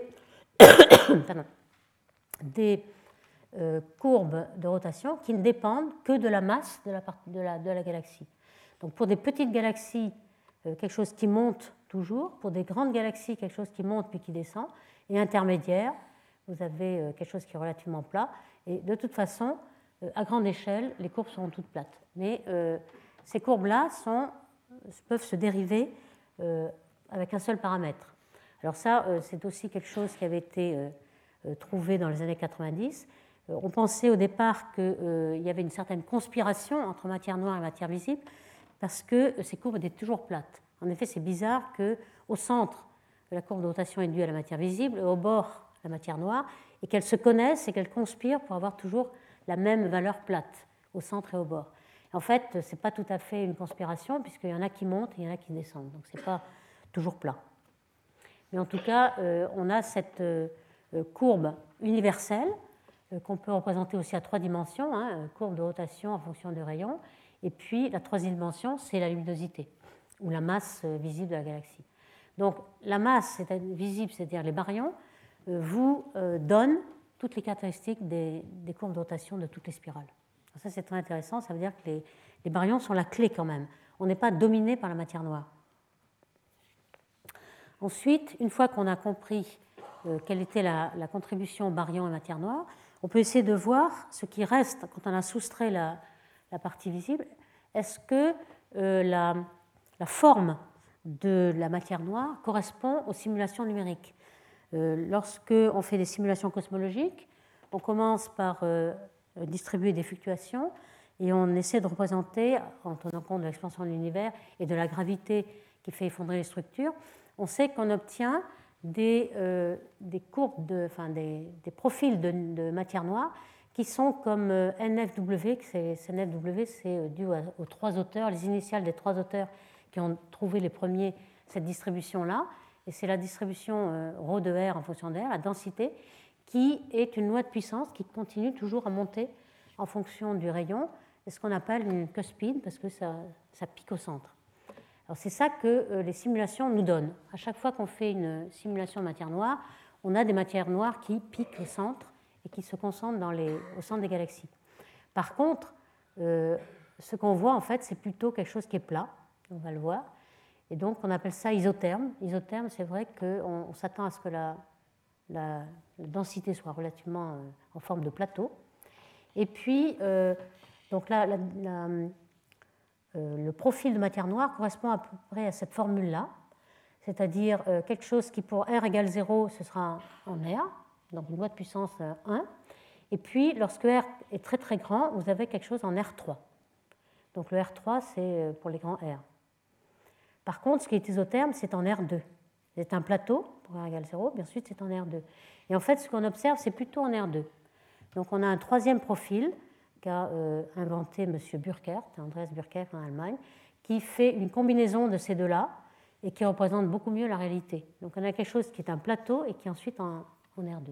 des courbes de rotation qui ne dépendent que de la masse de la galaxie. Donc pour des petites galaxies, quelque chose qui monte toujours, pour des grandes galaxies, quelque chose qui monte puis qui descend, et intermédiaire, vous avez quelque chose qui est relativement plat. Et de toute façon, à grande échelle, les courbes seront toutes plates. Mais ces courbes-là peuvent se dériver avec un seul paramètre. Alors ça, c'est aussi quelque chose qui avait été trouvé dans les années 90. On pensait au départ qu'il y avait une certaine conspiration entre matière noire et matière visible parce que ces courbes étaient toujours plates. En effet, c'est bizarre qu'au centre, la courbe de rotation est due à la matière visible, et au bord, la matière noire, et qu'elles se connaissent et qu'elles conspirent pour avoir toujours la même valeur plate, au centre et au bord. En fait, ce n'est pas tout à fait une conspiration, puisqu'il y en a qui montent et il y en a qui descendent. Donc, ce n'est pas toujours plat. Mais en tout cas, on a cette courbe universelle qu'on peut représenter aussi à 3 dimensions, courbe de rotation en fonction du rayon. Et puis, la 3e dimension, c'est la luminosité, ou la masse visible de la galaxie. Donc, la masse visible, c'est-à-dire les baryons, vous donne toutes les caractéristiques des courbes de rotation de toutes les spirales. Alors ça, c'est très intéressant. Ça veut dire que les baryons sont la clé quand même. On n'est pas dominé par la matière noire. Ensuite, une fois qu'on a compris quelle était la contribution baryons et matière noire, on peut essayer de voir ce qui reste quand on a soustrait la partie visible. Est-ce que la forme de la matière noire correspond aux simulations numériques? Lorsque on fait des simulations cosmologiques, on commence par distribuer des fluctuations et on essaie de représenter, en tenant compte de l'expansion de l'univers et de la gravité qui fait effondrer les structures, on sait qu'on obtient des courbes, des profils de matière noire qui sont comme NFW. NFW, c'est dû aux 3 auteurs, les initiales des 3 auteurs qui ont trouvé les premiers cette distribution-là. Et c'est la distribution ρ de R en fonction de R, la densité, qui est une loi de puissance qui continue toujours à monter en fonction du rayon. C'est ce qu'on appelle une cuspide, parce que ça pique au centre. Alors c'est ça que les simulations nous donnent. À chaque fois qu'on fait une simulation de matière noire, on a des matières noires qui piquent au centre et qui se concentrent au centre des galaxies. Par contre, ce qu'on voit, en fait, c'est plutôt quelque chose qui est plat, on va le voir. Et donc, on appelle ça isotherme. Isotherme, c'est vrai qu'on s'attend à ce que la densité soit relativement en forme de plateau. Et puis, donc là, le profil de matière noire correspond à peu près à cette formule-là, c'est-à-dire quelque chose qui, pour R égale 0, ce sera en R, donc une loi de puissance 1. Et puis, lorsque R est très très grand, vous avez quelque chose en R3. Donc le R3, c'est pour les grands R. Par contre, ce qui est isotherme, c'est en R2. C'est un plateau pour R égale 0, puis ensuite c'est en R2. Et en fait, ce qu'on observe, c'est plutôt en R2. Donc on a un 3e profil qu'a inventé M. Burkert, Andreas Burkert en Allemagne, qui fait une combinaison de ces deux-là et qui représente beaucoup mieux la réalité. Donc on a quelque chose qui est un plateau et qui est ensuite en R2.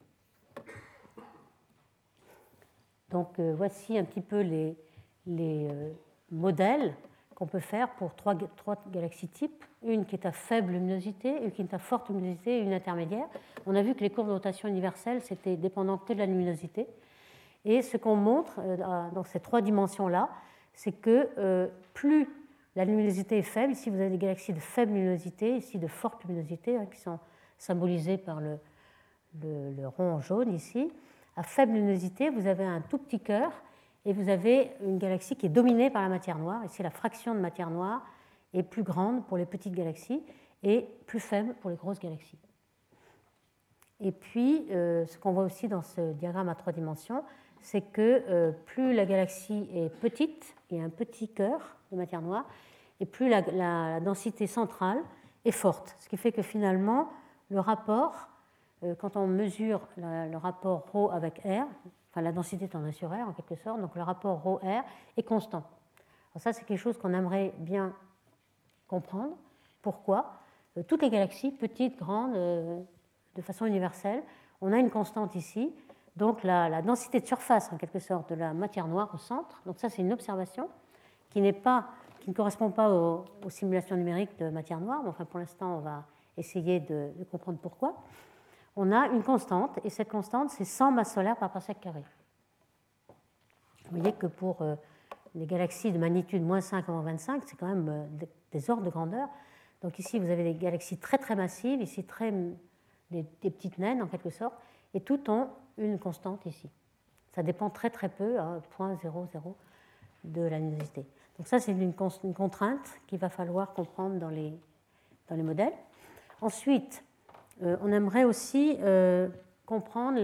Donc voici un petit peu les modèles qu'on peut faire pour 3 galaxies types, une qui est à faible luminosité, une qui est à forte luminosité et une intermédiaire. On a vu que les courbes de rotation universelle, c'était dépendant que de la luminosité. Et ce qu'on montre dans ces 3 dimensions-là, c'est que plus la luminosité est faible, ici vous avez des galaxies de faible luminosité, ici de forte luminosité, qui sont symbolisées par le rond jaune ici. À faible luminosité, vous avez un tout petit cœur, et vous avez une galaxie qui est dominée par la matière noire, et c'est la fraction de matière noire est plus grande pour les petites galaxies et plus faible pour les grosses galaxies. Et puis, ce qu'on voit aussi dans ce diagramme à 3 dimensions, c'est que plus la galaxie est petite, il y a un petit cœur de matière noire, et plus la densité centrale est forte. Ce qui fait que finalement, le rapport, quand on mesure le rapport ρ avec R, enfin la densité est en 1 sur R en quelque sorte, donc le rapport ρr est constant. Alors ça, c'est quelque chose qu'on aimerait bien comprendre. Pourquoi ? Toutes les galaxies, petites, grandes, de façon universelle, on a une constante ici, donc la densité de surface en quelque sorte de la matière noire au centre. Donc ça, c'est une observation qui ne correspond pas aux simulations numériques de matière noire, mais enfin pour l'instant, on va essayer de comprendre pourquoi. On a une constante, et cette constante, c'est 100 masses solaires par parsec carré. Vous voyez que pour les galaxies de magnitude moins 5 à moins 25, c'est quand même des ordres de grandeur. Donc ici, vous avez des galaxies très très massives, ici des petites naines en quelque sorte, et toutes ont une constante ici. Ça dépend très très peu, à 0,00 de la luminosité. Donc ça, c'est une contrainte qu'il va falloir comprendre dans les modèles. Ensuite, on aimerait aussi comprendre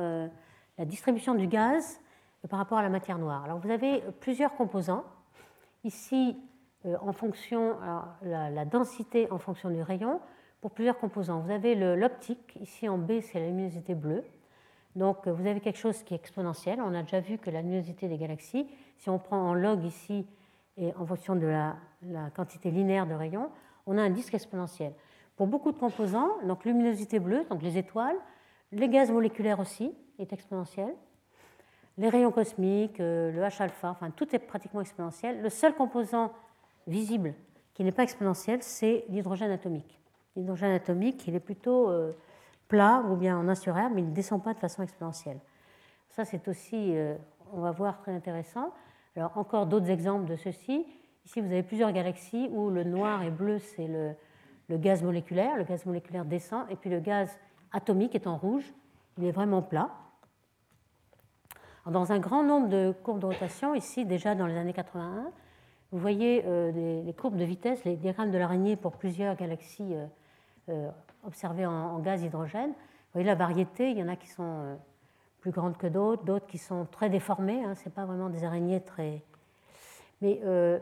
la distribution du gaz par rapport à la matière noire. Alors vous avez plusieurs composants. Ici, en fonction, la densité en fonction du rayon, pour plusieurs composants. Vous avez l'optique, ici en B, c'est la luminosité bleue. Donc vous avez quelque chose qui est exponentiel. On a déjà vu que la luminosité des galaxies, si on prend en log ici, et en fonction de la quantité linéaire de rayons, on a un disque exponentiel. Pour beaucoup de composants, donc luminosité bleue, donc les étoiles, les gaz moléculaires aussi est exponentiel, les rayons cosmiques, le H-alpha, enfin tout est pratiquement exponentiel. Le seul composant visible qui n'est pas exponentiel, c'est l'hydrogène atomique. L'hydrogène atomique, il est plutôt plat ou bien en 1 sur R, mais il ne descend pas de façon exponentielle. Ça, c'est aussi, on va voir, très intéressant. Alors, encore d'autres exemples de ceci. Ici, vous avez plusieurs galaxies où le noir et bleu, c'est le gaz moléculaire. Le gaz moléculaire descend, et puis le gaz atomique est en rouge. Il est vraiment plat. Alors, dans un grand nombre de courbes de rotation, ici, déjà dans les années 81, vous voyez les courbes de vitesse, les diagrammes de l'araignée pour plusieurs galaxies observées en gaz hydrogène. Vous voyez la variété, il y en a qui sont plus grandes que d'autres qui sont très déformées. Ce n'est pas vraiment des araignées très... Mais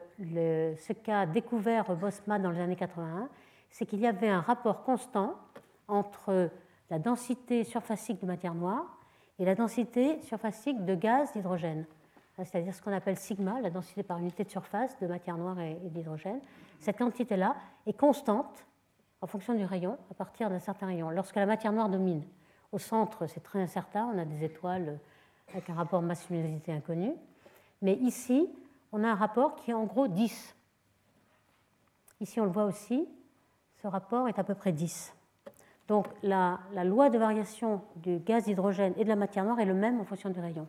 ce qu'a découvert Bosma dans les années 81, c'est qu'il y avait un rapport constant entre la densité surfacique de matière noire et la densité surfacique de gaz d'hydrogène, c'est-à-dire ce qu'on appelle sigma, la densité par unité de surface de matière noire et d'hydrogène. Cette quantité-là est constante en fonction du rayon, à partir d'un certain rayon, lorsque la matière noire domine. Au centre, c'est très incertain, on a des étoiles avec un rapport masse-luminosité inconnu, mais ici, on a un rapport qui est en gros 10. Ici, on le voit aussi, ce rapport est à peu près 10. Donc la loi de variation du gaz d'hydrogène et de la matière noire est le même en fonction du rayon.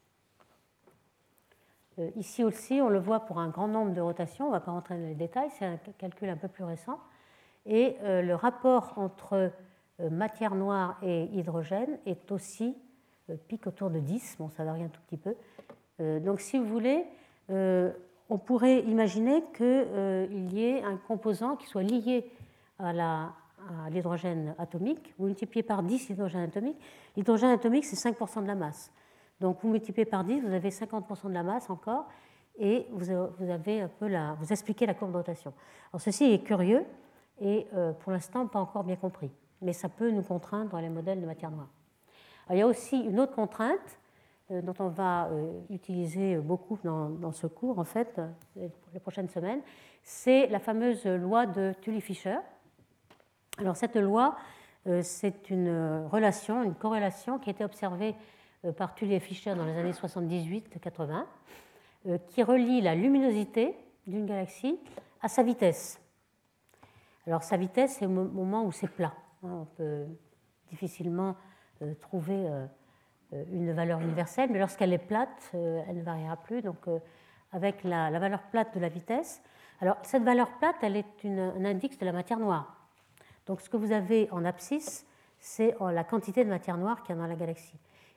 Ici aussi, on le voit pour un grand nombre de rotations, on ne va pas rentrer dans les détails, c'est un calcul un peu plus récent. Et le rapport entre matière noire et hydrogène est aussi pique autour de 10, bon ça varie un tout petit peu. Donc si vous voulez, on pourrait imaginer qu'il y ait un composant qui soit lié à l'hydrogène atomique. Vous multipliez par 10 l'hydrogène atomique. L'hydrogène atomique, c'est 5% de la masse. Donc vous multipliez par 10, vous avez 50% de la masse encore, et vous avez un peu vous expliquez la courbe de rotation. Alors ceci est curieux, et pour l'instant pas encore bien compris, mais ça peut nous contraindre dans les modèles de matière noire. Alors, il y a aussi une autre contrainte dont on va utiliser beaucoup dans ce cours, en fait, les prochaines semaines, c'est la fameuse loi de Tully-Fisher. Alors cette loi, c'est une relation, une corrélation qui a été observée par Tully et Fisher dans les années 78-80, qui relie la luminosité d'une galaxie à sa vitesse. Alors sa vitesse, c'est au moment où c'est plat. On peut difficilement trouver une valeur universelle, mais lorsqu'elle est plate, elle ne variera plus. Donc avec la valeur plate de la vitesse. Alors cette valeur plate, elle est un indice de la matière noire. Donc ce que vous avez en abscisse, c'est la quantité de matière noire qu'il y a dans la galaxie.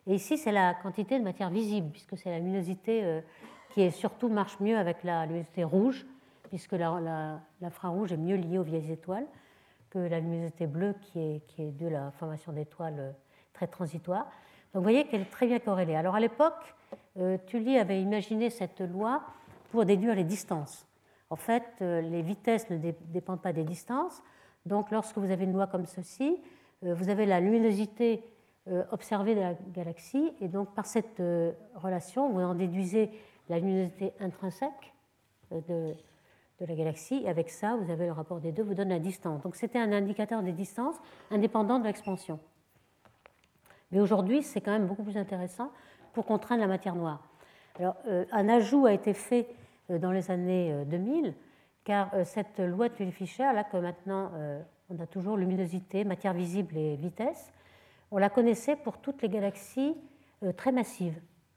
Et ici, c'est la quantité de matière visible, puisque c'est la luminosité qui surtout marche mieux avec la luminosité rouge, puisque l'infrarouge est mieux lié aux vieilles étoiles que la luminosité bleue qui est due à la formation d'étoiles très transitoires. Donc vous voyez qu'elle est très bien corrélée. Alors à l'époque, Tully avait imaginé cette loi pour déduire les distances. En fait, les vitesses ne dépendent pas des distances. Donc lorsque vous avez une loi comme ceci, vous avez la luminosité observée de la galaxie, et donc par cette relation, vous en déduisez la luminosité intrinsèque de la galaxie, et avec ça, vous avez le rapport des deux, vous donne la distance. Donc c'était un indicateur des distances indépendant de l'expansion. Mais aujourd'hui, c'est quand même beaucoup plus intéressant pour contraindre la matière noire. Alors, un ajout a été fait dans les années 2000, car cette loi de Tully-Fisher, là que maintenant on a toujours luminosité, matière visible et vitesse, on la connaissait pour toutes les galaxies très massives.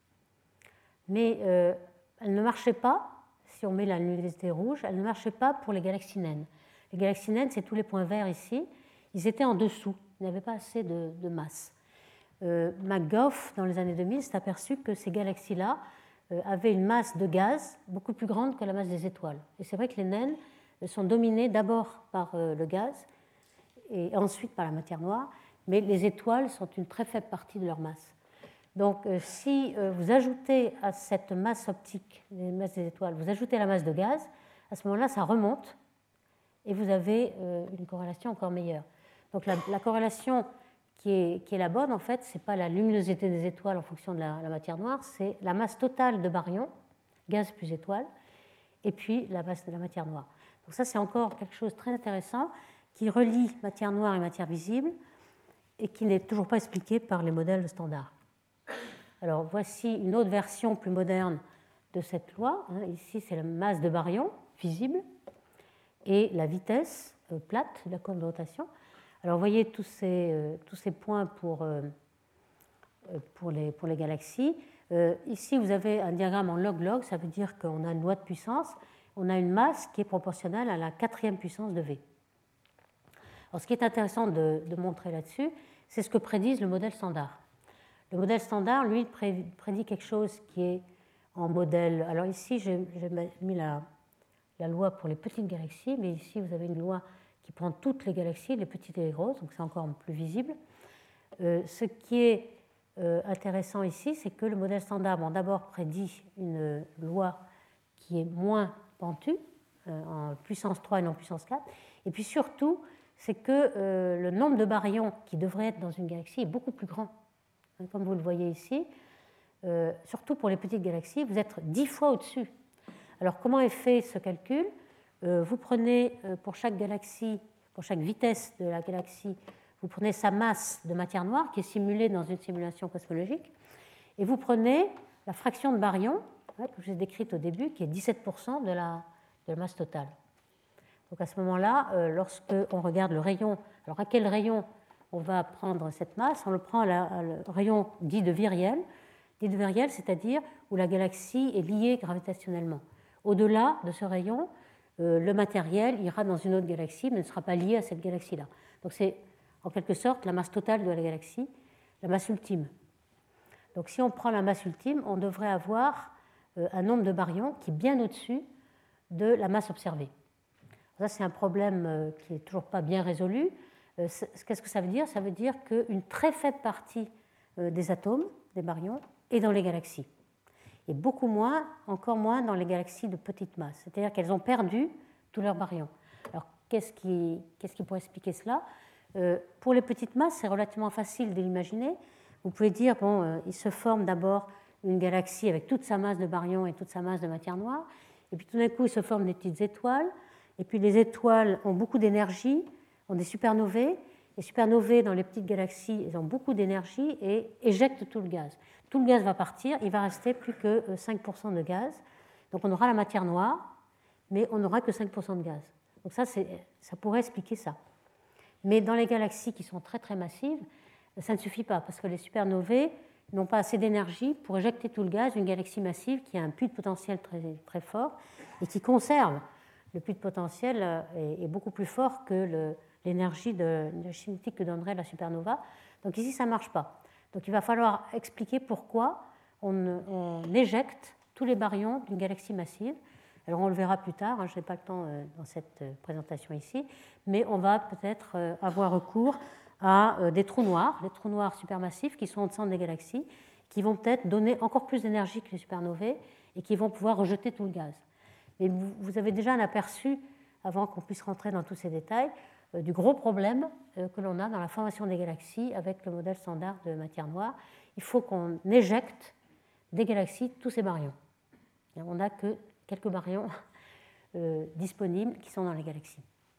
Mais elle ne marchait pas, si on met la luminosité rouge, elle ne marchait pas pour les galaxies naines. Les galaxies naines, c'est tous les points verts ici, ils étaient en dessous, ils n'avaient pas assez de masse. McGough, dans les années 2000, s'est aperçu que ces galaxies-là avaient une masse de gaz beaucoup plus grande que la masse des étoiles. Et c'est vrai que les naines sont dominées d'abord par le gaz et ensuite par la matière noire, mais les étoiles sont une très faible partie de leur masse. Donc si vous ajoutez à cette masse optique, les masses des étoiles, vous ajoutez la masse de gaz, à ce moment-là, ça remonte et vous avez une corrélation encore meilleure. Donc la corrélation qui est la bonne, en fait, ce n'est pas la luminosité des étoiles en fonction de la matière noire, c'est la masse totale de baryons, gaz plus étoiles, et puis la masse de la matière noire. Donc ça, c'est encore quelque chose de très intéressant qui relie matière noire et matière visible et qui n'est toujours pas expliqué par les modèles standards. Alors voici une autre version plus moderne de cette loi. Ici, c'est la masse de baryons visible et la vitesse plate de la courbe de rotation. Alors vous voyez tous ces points pour les galaxies. Ici, vous avez un diagramme en log-log, ça veut dire qu'on a une loi de puissance, on a une masse qui est proportionnelle à la 4e puissance de V. Alors ce qui est intéressant de montrer là-dessus, c'est ce que prédise le modèle standard. Le modèle standard, lui, prédit quelque chose qui est en modèle... Alors ici, j'ai mis la loi pour les petites galaxies, mais ici, vous avez une loi qui prend toutes les galaxies, les petites et les grosses, donc c'est encore plus visible. Ce qui est intéressant ici, c'est que le modèle standard, d'abord prédit une loi qui est moins pentue, en puissance 3 et non puissance 4, et puis surtout, c'est que le nombre de baryons qui devrait être dans une galaxie est beaucoup plus grand. Comme vous le voyez ici, surtout pour les petites galaxies, vous êtes 10 fois au-dessus. Alors comment est fait ce calcul ? Vous prenez pour chaque galaxie, pour chaque vitesse de la galaxie, vous prenez sa masse de matière noire qui est simulée dans une simulation cosmologique, et vous prenez la fraction de baryons, que j'ai décrite au début, qui est 17% de la masse totale. Donc à ce moment-là, lorsque on regarde le rayon, alors à quel rayon on va prendre cette masse? On le prend à le rayon dit de viriel, c'est-à-dire où la galaxie est liée gravitationnellement. Au-delà de ce rayon, le matériel ira dans une autre galaxie, mais ne sera pas lié à cette galaxie-là. Donc c'est en quelque sorte la masse totale de la galaxie, la masse ultime. Donc si on prend la masse ultime, on devrait avoir un nombre de baryons qui est bien au-dessus de la masse observée. Ça, c'est un problème qui n'est toujours pas bien résolu. Qu'est-ce que ça veut dire? Ça veut dire qu'une très faible partie des atomes, des baryons, est dans les galaxies. Et beaucoup moins, encore moins dans les galaxies de petite masse. C'est-à-dire qu'elles ont perdu tous leurs baryons. Alors, qu'est-ce qui pourrait expliquer cela? Pour les petites masses, c'est relativement facile de l'imaginer. Vous pouvez dire, il se forme d'abord une galaxie avec toute sa masse de baryons et toute sa masse de matière noire, et puis tout d'un coup, il se forment des petites étoiles, et puis les étoiles ont beaucoup d'énergie, ont des supernovae. Les supernovae dans les petites galaxies, elles ont beaucoup d'énergie et éjectent tout le gaz. Tout le gaz va partir, il va rester plus que 5% de gaz. Donc on aura la matière noire, mais on n'aura que 5% de gaz. Donc ça pourrait expliquer ça. Mais dans les galaxies qui sont très très massives, ça ne suffit pas, parce que les supernovae n'ont pas assez d'énergie pour éjecter tout le gaz. Une galaxie massive qui a un puits de potentiel très, très fort et qui conserve le puits de potentiel est beaucoup plus fort que l'énergie cinétique que donnerait la supernova. Donc ici, ça ne marche pas. Donc il va falloir expliquer pourquoi on éjecte tous les baryons d'une galaxie massive. Alors on le verra plus tard, je n'ai pas le temps dans cette présentation ici, mais on va peut-être avoir recours à des trous noirs, les trous noirs supermassifs qui sont au centre des galaxies, qui vont peut-être donner encore plus d'énergie que les supernovae et qui vont pouvoir rejeter tout le gaz. Mais vous avez déjà un aperçu, avant qu'on puisse rentrer dans tous ces détails, du gros problème que l'on a dans la formation des galaxies avec le modèle standard de matière noire. Il faut qu'on éjecte des galaxies tous ces baryons. Et on n'a que quelques baryons disponibles qui sont dans les galaxies.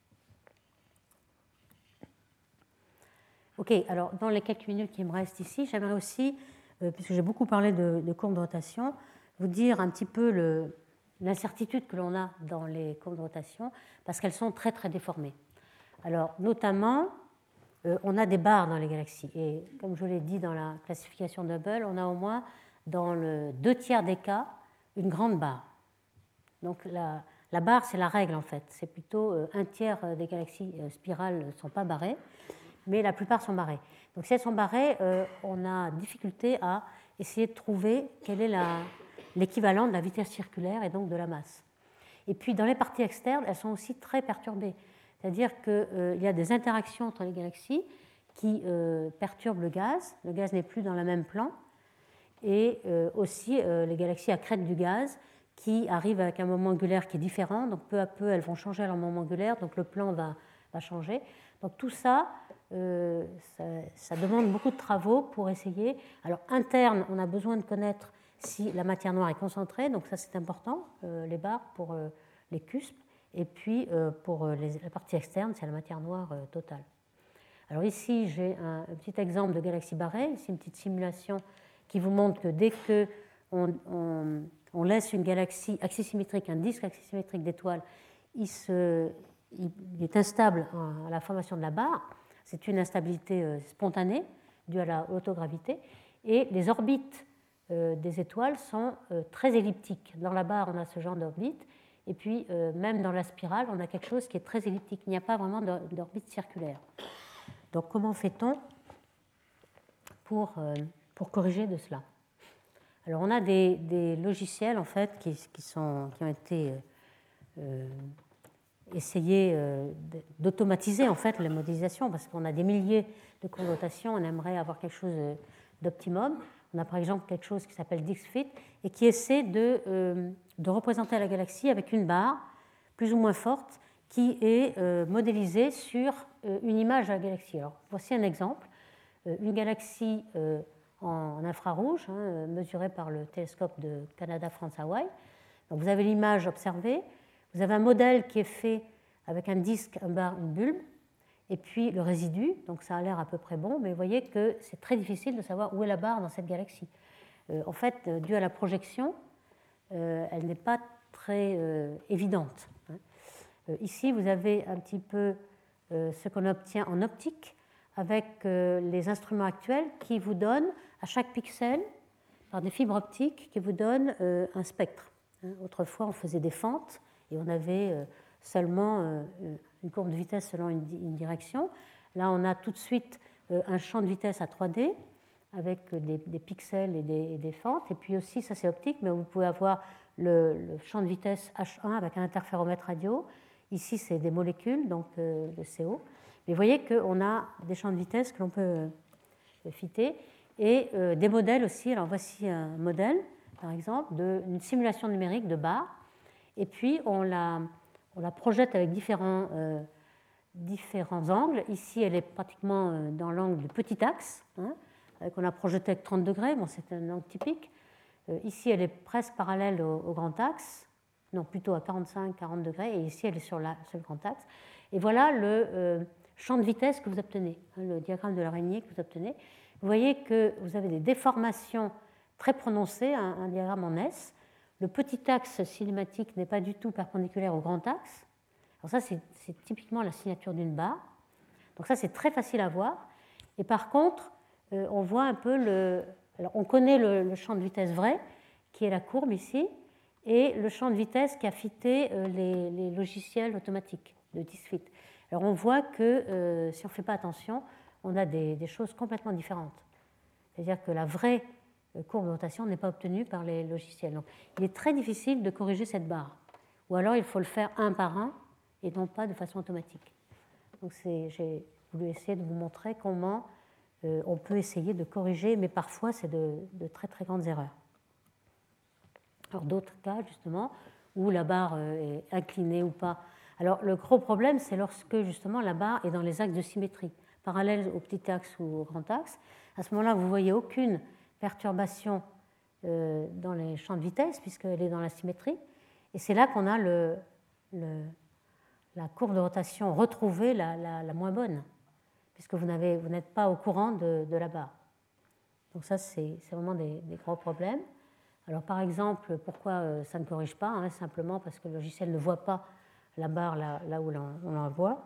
Ok, alors dans les quelques minutes qui me restent ici, j'aimerais aussi, puisque j'ai beaucoup parlé de courbes de rotation, vous dire un petit peu l'incertitude que l'on a dans les courbes de rotation, parce qu'elles sont très très déformées. Alors notamment, on a des barres dans les galaxies, et comme je l'ai dit dans la classification d'Hubble, on a au moins dans le 2/3 des cas une grande barre. Donc la barre, c'est la règle en fait. C'est plutôt 1/3 des galaxies spirales ne sont pas barrées, mais la plupart sont barrées. Donc si elles sont barrées, on a difficulté à essayer de trouver quel est l'équivalent de la vitesse circulaire et donc de la masse. Et puis dans les parties externes, elles sont aussi très perturbées. C'est-à-dire qu'il y a des interactions entre les galaxies qui perturbent le gaz. Le gaz n'est plus dans le même plan. Et aussi les galaxies accrètent du gaz qui arrivent avec un moment angulaire qui est différent. Donc peu à peu, elles vont changer leur moment angulaire, donc le plan va changer. Donc tout ça, ça demande beaucoup de travaux pour essayer. Alors interne, on a besoin de connaître si la matière noire est concentrée, donc ça c'est important, les barres pour les cuspes, et puis pour la partie externe, c'est la matière noire totale. Alors ici, j'ai un petit exemple de galaxie barrée, ici une petite simulation qui vous montre que dès qu'on laisse une galaxie axisymétrique, un disque axisymétrique d'étoiles, il est instable à la formation de la barre. C'est une instabilité spontanée due à la autogravité. Et les orbites des étoiles sont très elliptiques. Dans la barre, on a ce genre d'orbite. Et puis, même dans la spirale, on a quelque chose qui est très elliptique. Il n'y a pas vraiment d'orbite circulaire. Donc, comment fait-on pour corriger de cela? Alors, on a des logiciels, en fait, qui ont été essayer d'automatiser, en fait, la modélisation, parce qu'on a des milliers de courbes de rotation, on aimerait avoir quelque chose d'optimum. On a, par exemple, quelque chose qui s'appelle DixFit et qui essaie de représenter la galaxie avec une barre plus ou moins forte qui est modélisée sur une image de la galaxie. Alors, voici un exemple. Une galaxie en infrarouge, mesurée par le télescope de Canada-France-Hawaï. Donc, vous avez l'image observée, vous avez un modèle qui est fait avec un disque, un bar, une bulbe, et puis le résidu, donc ça a l'air à peu près bon, mais vous voyez que c'est très difficile de savoir où est la barre dans cette galaxie. En fait, dû à la projection, elle n'est pas très évidente. Ici, vous avez un petit peu ce qu'on obtient en optique avec les instruments actuels qui vous donnent à chaque pixel, par des fibres optiques, qui vous donnent un spectre. Autrefois, on faisait des fentes et on avait seulement une courbe de vitesse selon une direction. Là, on a tout de suite un champ de vitesse à 3D avec des pixels et des fentes. Et puis aussi, ça c'est optique, mais vous pouvez avoir le champ de vitesse H1 avec un interféromètre radio. Ici, c'est des molécules, donc le CO. Mais vous voyez qu'on a des champs de vitesse que l'on peut fitter et des modèles aussi. Alors voici un modèle, par exemple, d'une simulation numérique de barre. Et puis, on la projette avec différents angles. Ici, elle est pratiquement dans l'angle du petit axe. On l'a projetée avec 30 degrés. Bon, c'est un angle typique. Ici, elle est presque parallèle au grand axe. Non, plutôt à 45-40 degrés. Et ici, elle est sur le grand axe. Et voilà le champ de vitesse que vous obtenez, le diagramme de l'araignée que vous obtenez. Vous voyez que vous avez des déformations très prononcées, un diagramme en S. Le petit axe cinématique n'est pas du tout perpendiculaire au grand axe. Alors ça, c'est typiquement la signature d'une barre. Donc ça, c'est très facile à voir. Et par contre, on voit un peu alors on connaît le champ de vitesse vrai, qui est la courbe ici, et le champ de vitesse qui a fité les logiciels automatiques de DixFit. Alors on voit que si on ne fait pas attention, on a des choses complètement différentes. C'est-à-dire que la vraie courbe de rotation n'est pas obtenue par les logiciels. Donc, il est très difficile de corriger cette barre. Ou alors, il faut le faire un par un et non pas de façon automatique. Donc, j'ai voulu essayer de vous montrer comment on peut essayer de corriger, mais parfois, c'est de très, très grandes erreurs. Alors, d'autres cas, justement, où la barre est inclinée ou pas. Alors, le gros problème, c'est lorsque, justement, la barre est dans les axes de symétrie, parallèle au petit axe ou au grand axe. À ce moment-là, vous ne voyez aucune perturbation dans les champs de vitesse, puisqu'elle est dans la symétrie. Et c'est là qu'on a la courbe de rotation retrouvée la moins bonne, puisque vous n'êtes pas au courant de la barre. Donc ça, c'est vraiment des gros problèmes. Alors par exemple, pourquoi ça ne corrige pas, simplement parce que le logiciel ne voit pas la barre là où on la voit.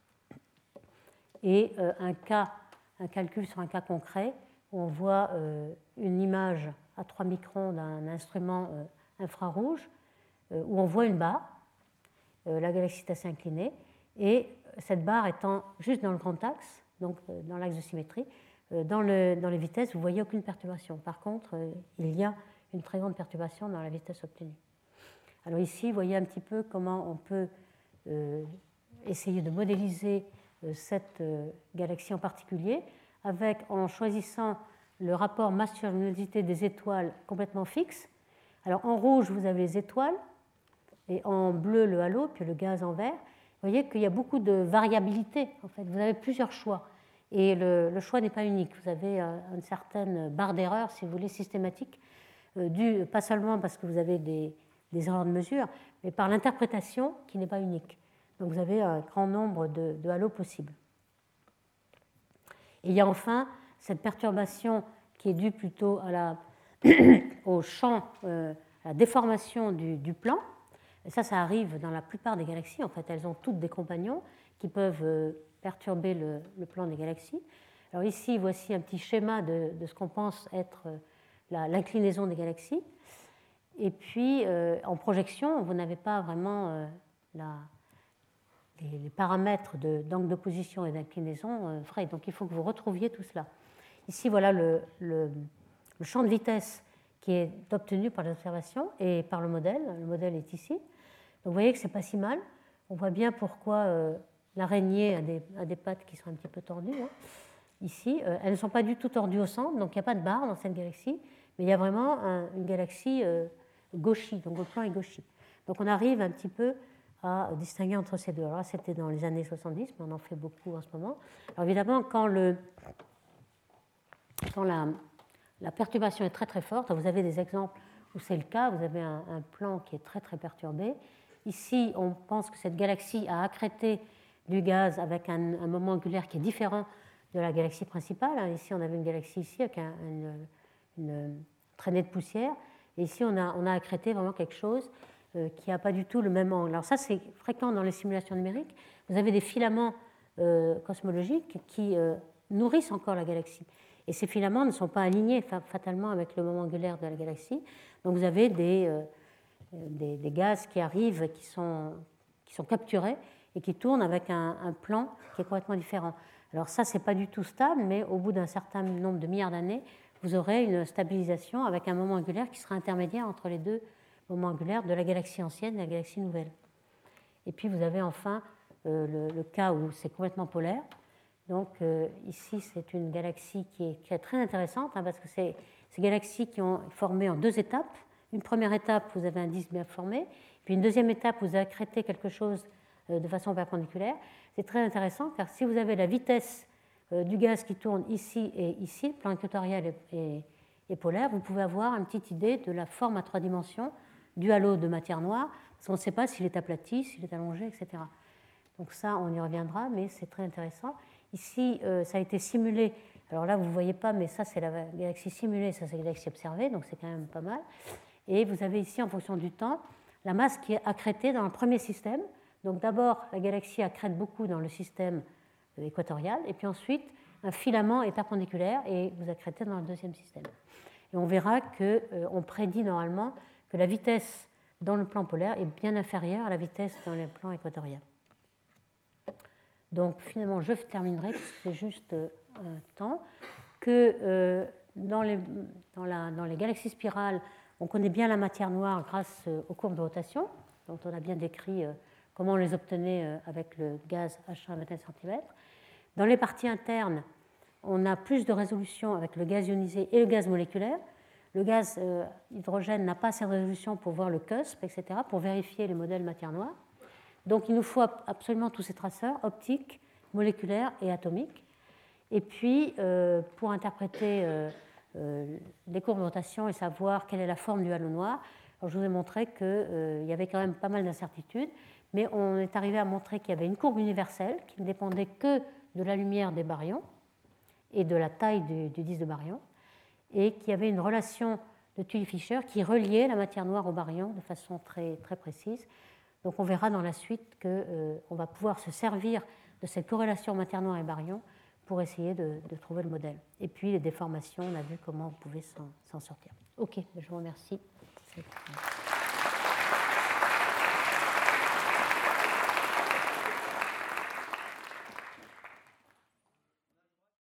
Et un calcul sur un cas concret, où on voit une image à 3 microns d'un instrument infrarouge, où on voit une barre, la galaxie est assez inclinée, et cette barre étant juste dans le grand axe, donc dans l'axe de symétrie, dans les vitesses, vous ne voyez aucune perturbation. Par contre, il y a une très grande perturbation dans la vitesse obtenue. Alors ici, vous voyez un petit peu comment on peut essayer de modéliser cette galaxie en particulier, en choisissant le rapport masse-luminosité des étoiles complètement fixe. Alors en rouge, vous avez les étoiles, et en bleu, le halo, puis le gaz en vert. Vous voyez qu'il y a beaucoup de variabilité, en fait. Vous avez plusieurs choix. Et le choix n'est pas unique. Vous avez une certaine barre d'erreur, si vous voulez, systématique, due pas seulement parce que vous avez des erreurs de mesure, mais par l'interprétation qui n'est pas unique. Donc vous avez un grand nombre de halos possibles. Et il y a enfin cette perturbation qui est due plutôt au champ, à la déformation du plan. Et ça arrive dans la plupart des galaxies. En fait, elles ont toutes des compagnons qui peuvent perturber le plan des galaxies. Alors ici, voici un petit schéma de ce qu'on pense être l'inclinaison des galaxies. Et puis, en projection, vous n'avez pas vraiment les paramètres d'angle d'opposition et d'inclinaison vrais. Donc, il faut que vous retrouviez tout cela. Ici, voilà le champ de vitesse qui est obtenu par l'observation et par le modèle. Le modèle est ici. Donc, vous voyez que ce n'est pas si mal. On voit bien pourquoi l'araignée a des pattes qui sont un petit peu tordues. Ici, elles ne sont pas du tout tordues au centre, donc il n'y a pas de barre dans cette galaxie, mais il y a vraiment une galaxie gauchie, donc le plan est gauchie. Donc on arrive un petit peu à distinguer entre ces deux. Alors là, c'était dans les années 70, mais on en fait beaucoup en ce moment. Alors évidemment, quand la perturbation est très très forte, vous avez des exemples où c'est le cas, vous avez un plan qui est très très perturbé. Ici, on pense que cette galaxie a accrété du gaz avec un moment angulaire qui est différent de la galaxie principale. Ici, on avait une galaxie ici avec une traînée de poussière. Et ici, on a accrété vraiment quelque chose qui n'a pas du tout le même angle. Alors ça, c'est fréquent dans les simulations numériques. Vous avez des filaments cosmologiques qui nourrissent encore la galaxie. Et ces filaments ne sont pas alignés fatalement avec le moment angulaire de la galaxie. Donc vous avez des gaz qui arrivent, qui sont capturés et qui tournent avec un plan qui est complètement différent. Alors ça, ce n'est pas du tout stable, mais au bout d'un certain nombre de milliards d'années, vous aurez une stabilisation avec un moment angulaire qui sera intermédiaire entre les deux moments angulaires de la galaxie ancienne et de la galaxie nouvelle. Et puis vous avez enfin le cas où c'est complètement polaire. Donc ici, c'est une galaxie qui est très intéressante, parce que c'est ces galaxies qui ont formé en deux étapes. Une première étape, vous avez un disque bien formé, puis une deuxième étape, vous accrétez quelque chose de façon perpendiculaire. C'est très intéressant, car si vous avez la vitesse du gaz qui tourne ici et ici, le plan équatorial et polaire, vous pouvez avoir une petite idée de la forme à 3 dimensions du halo de matière noire, parce qu'on ne sait pas s'il est aplati, s'il est allongé, etc. Donc ça, on y reviendra, mais c'est très intéressant. Ici, ça a été simulé. Alors là, vous ne voyez pas, mais ça, c'est la galaxie simulée, ça, c'est la galaxie observée, donc c'est quand même pas mal. Et vous avez ici, en fonction du temps, la masse qui est accrétée dans le premier système. Donc d'abord, la galaxie accrète beaucoup dans le système équatorial, et puis ensuite, un filament est perpendiculaire et vous accrétez dans le deuxième système. Et on verra qu'on prédit normalement que la vitesse dans le plan polaire est bien inférieure à la vitesse dans le plan équatorial. Donc finalement, je terminerai, parce que c'est juste un temps, que dans les galaxies spirales, on connaît bien la matière noire grâce aux courbes de rotation, dont on a bien décrit comment on les obtenait avec le gaz H1 à 21 cm. Dans les parties internes, on a plus de résolution avec le gaz ionisé et le gaz moléculaire. Le gaz hydrogène n'a pas assez de résolution pour voir le cusp, etc., pour vérifier les modèles matière noire. Donc il nous faut absolument tous ces traceurs optiques, moléculaires et atomiques. Et puis, pour interpréter les courbes de rotation et savoir quelle est la forme du halo noir, alors je vous ai montré qu'il y avait quand même pas mal d'incertitudes, mais on est arrivé à montrer qu'il y avait une courbe universelle qui ne dépendait que de la lumière des baryons et de la taille du disque de baryon, et qu'il y avait une relation de Tully-Fisher qui reliait la matière noire au baryon de façon très, très précise. Donc on verra dans la suite qu'on va pouvoir se servir de cette corrélation matière noire et baryon pour essayer de trouver le modèle. Et puis les déformations, on a vu comment on pouvait s'en sortir. Ok, je vous remercie.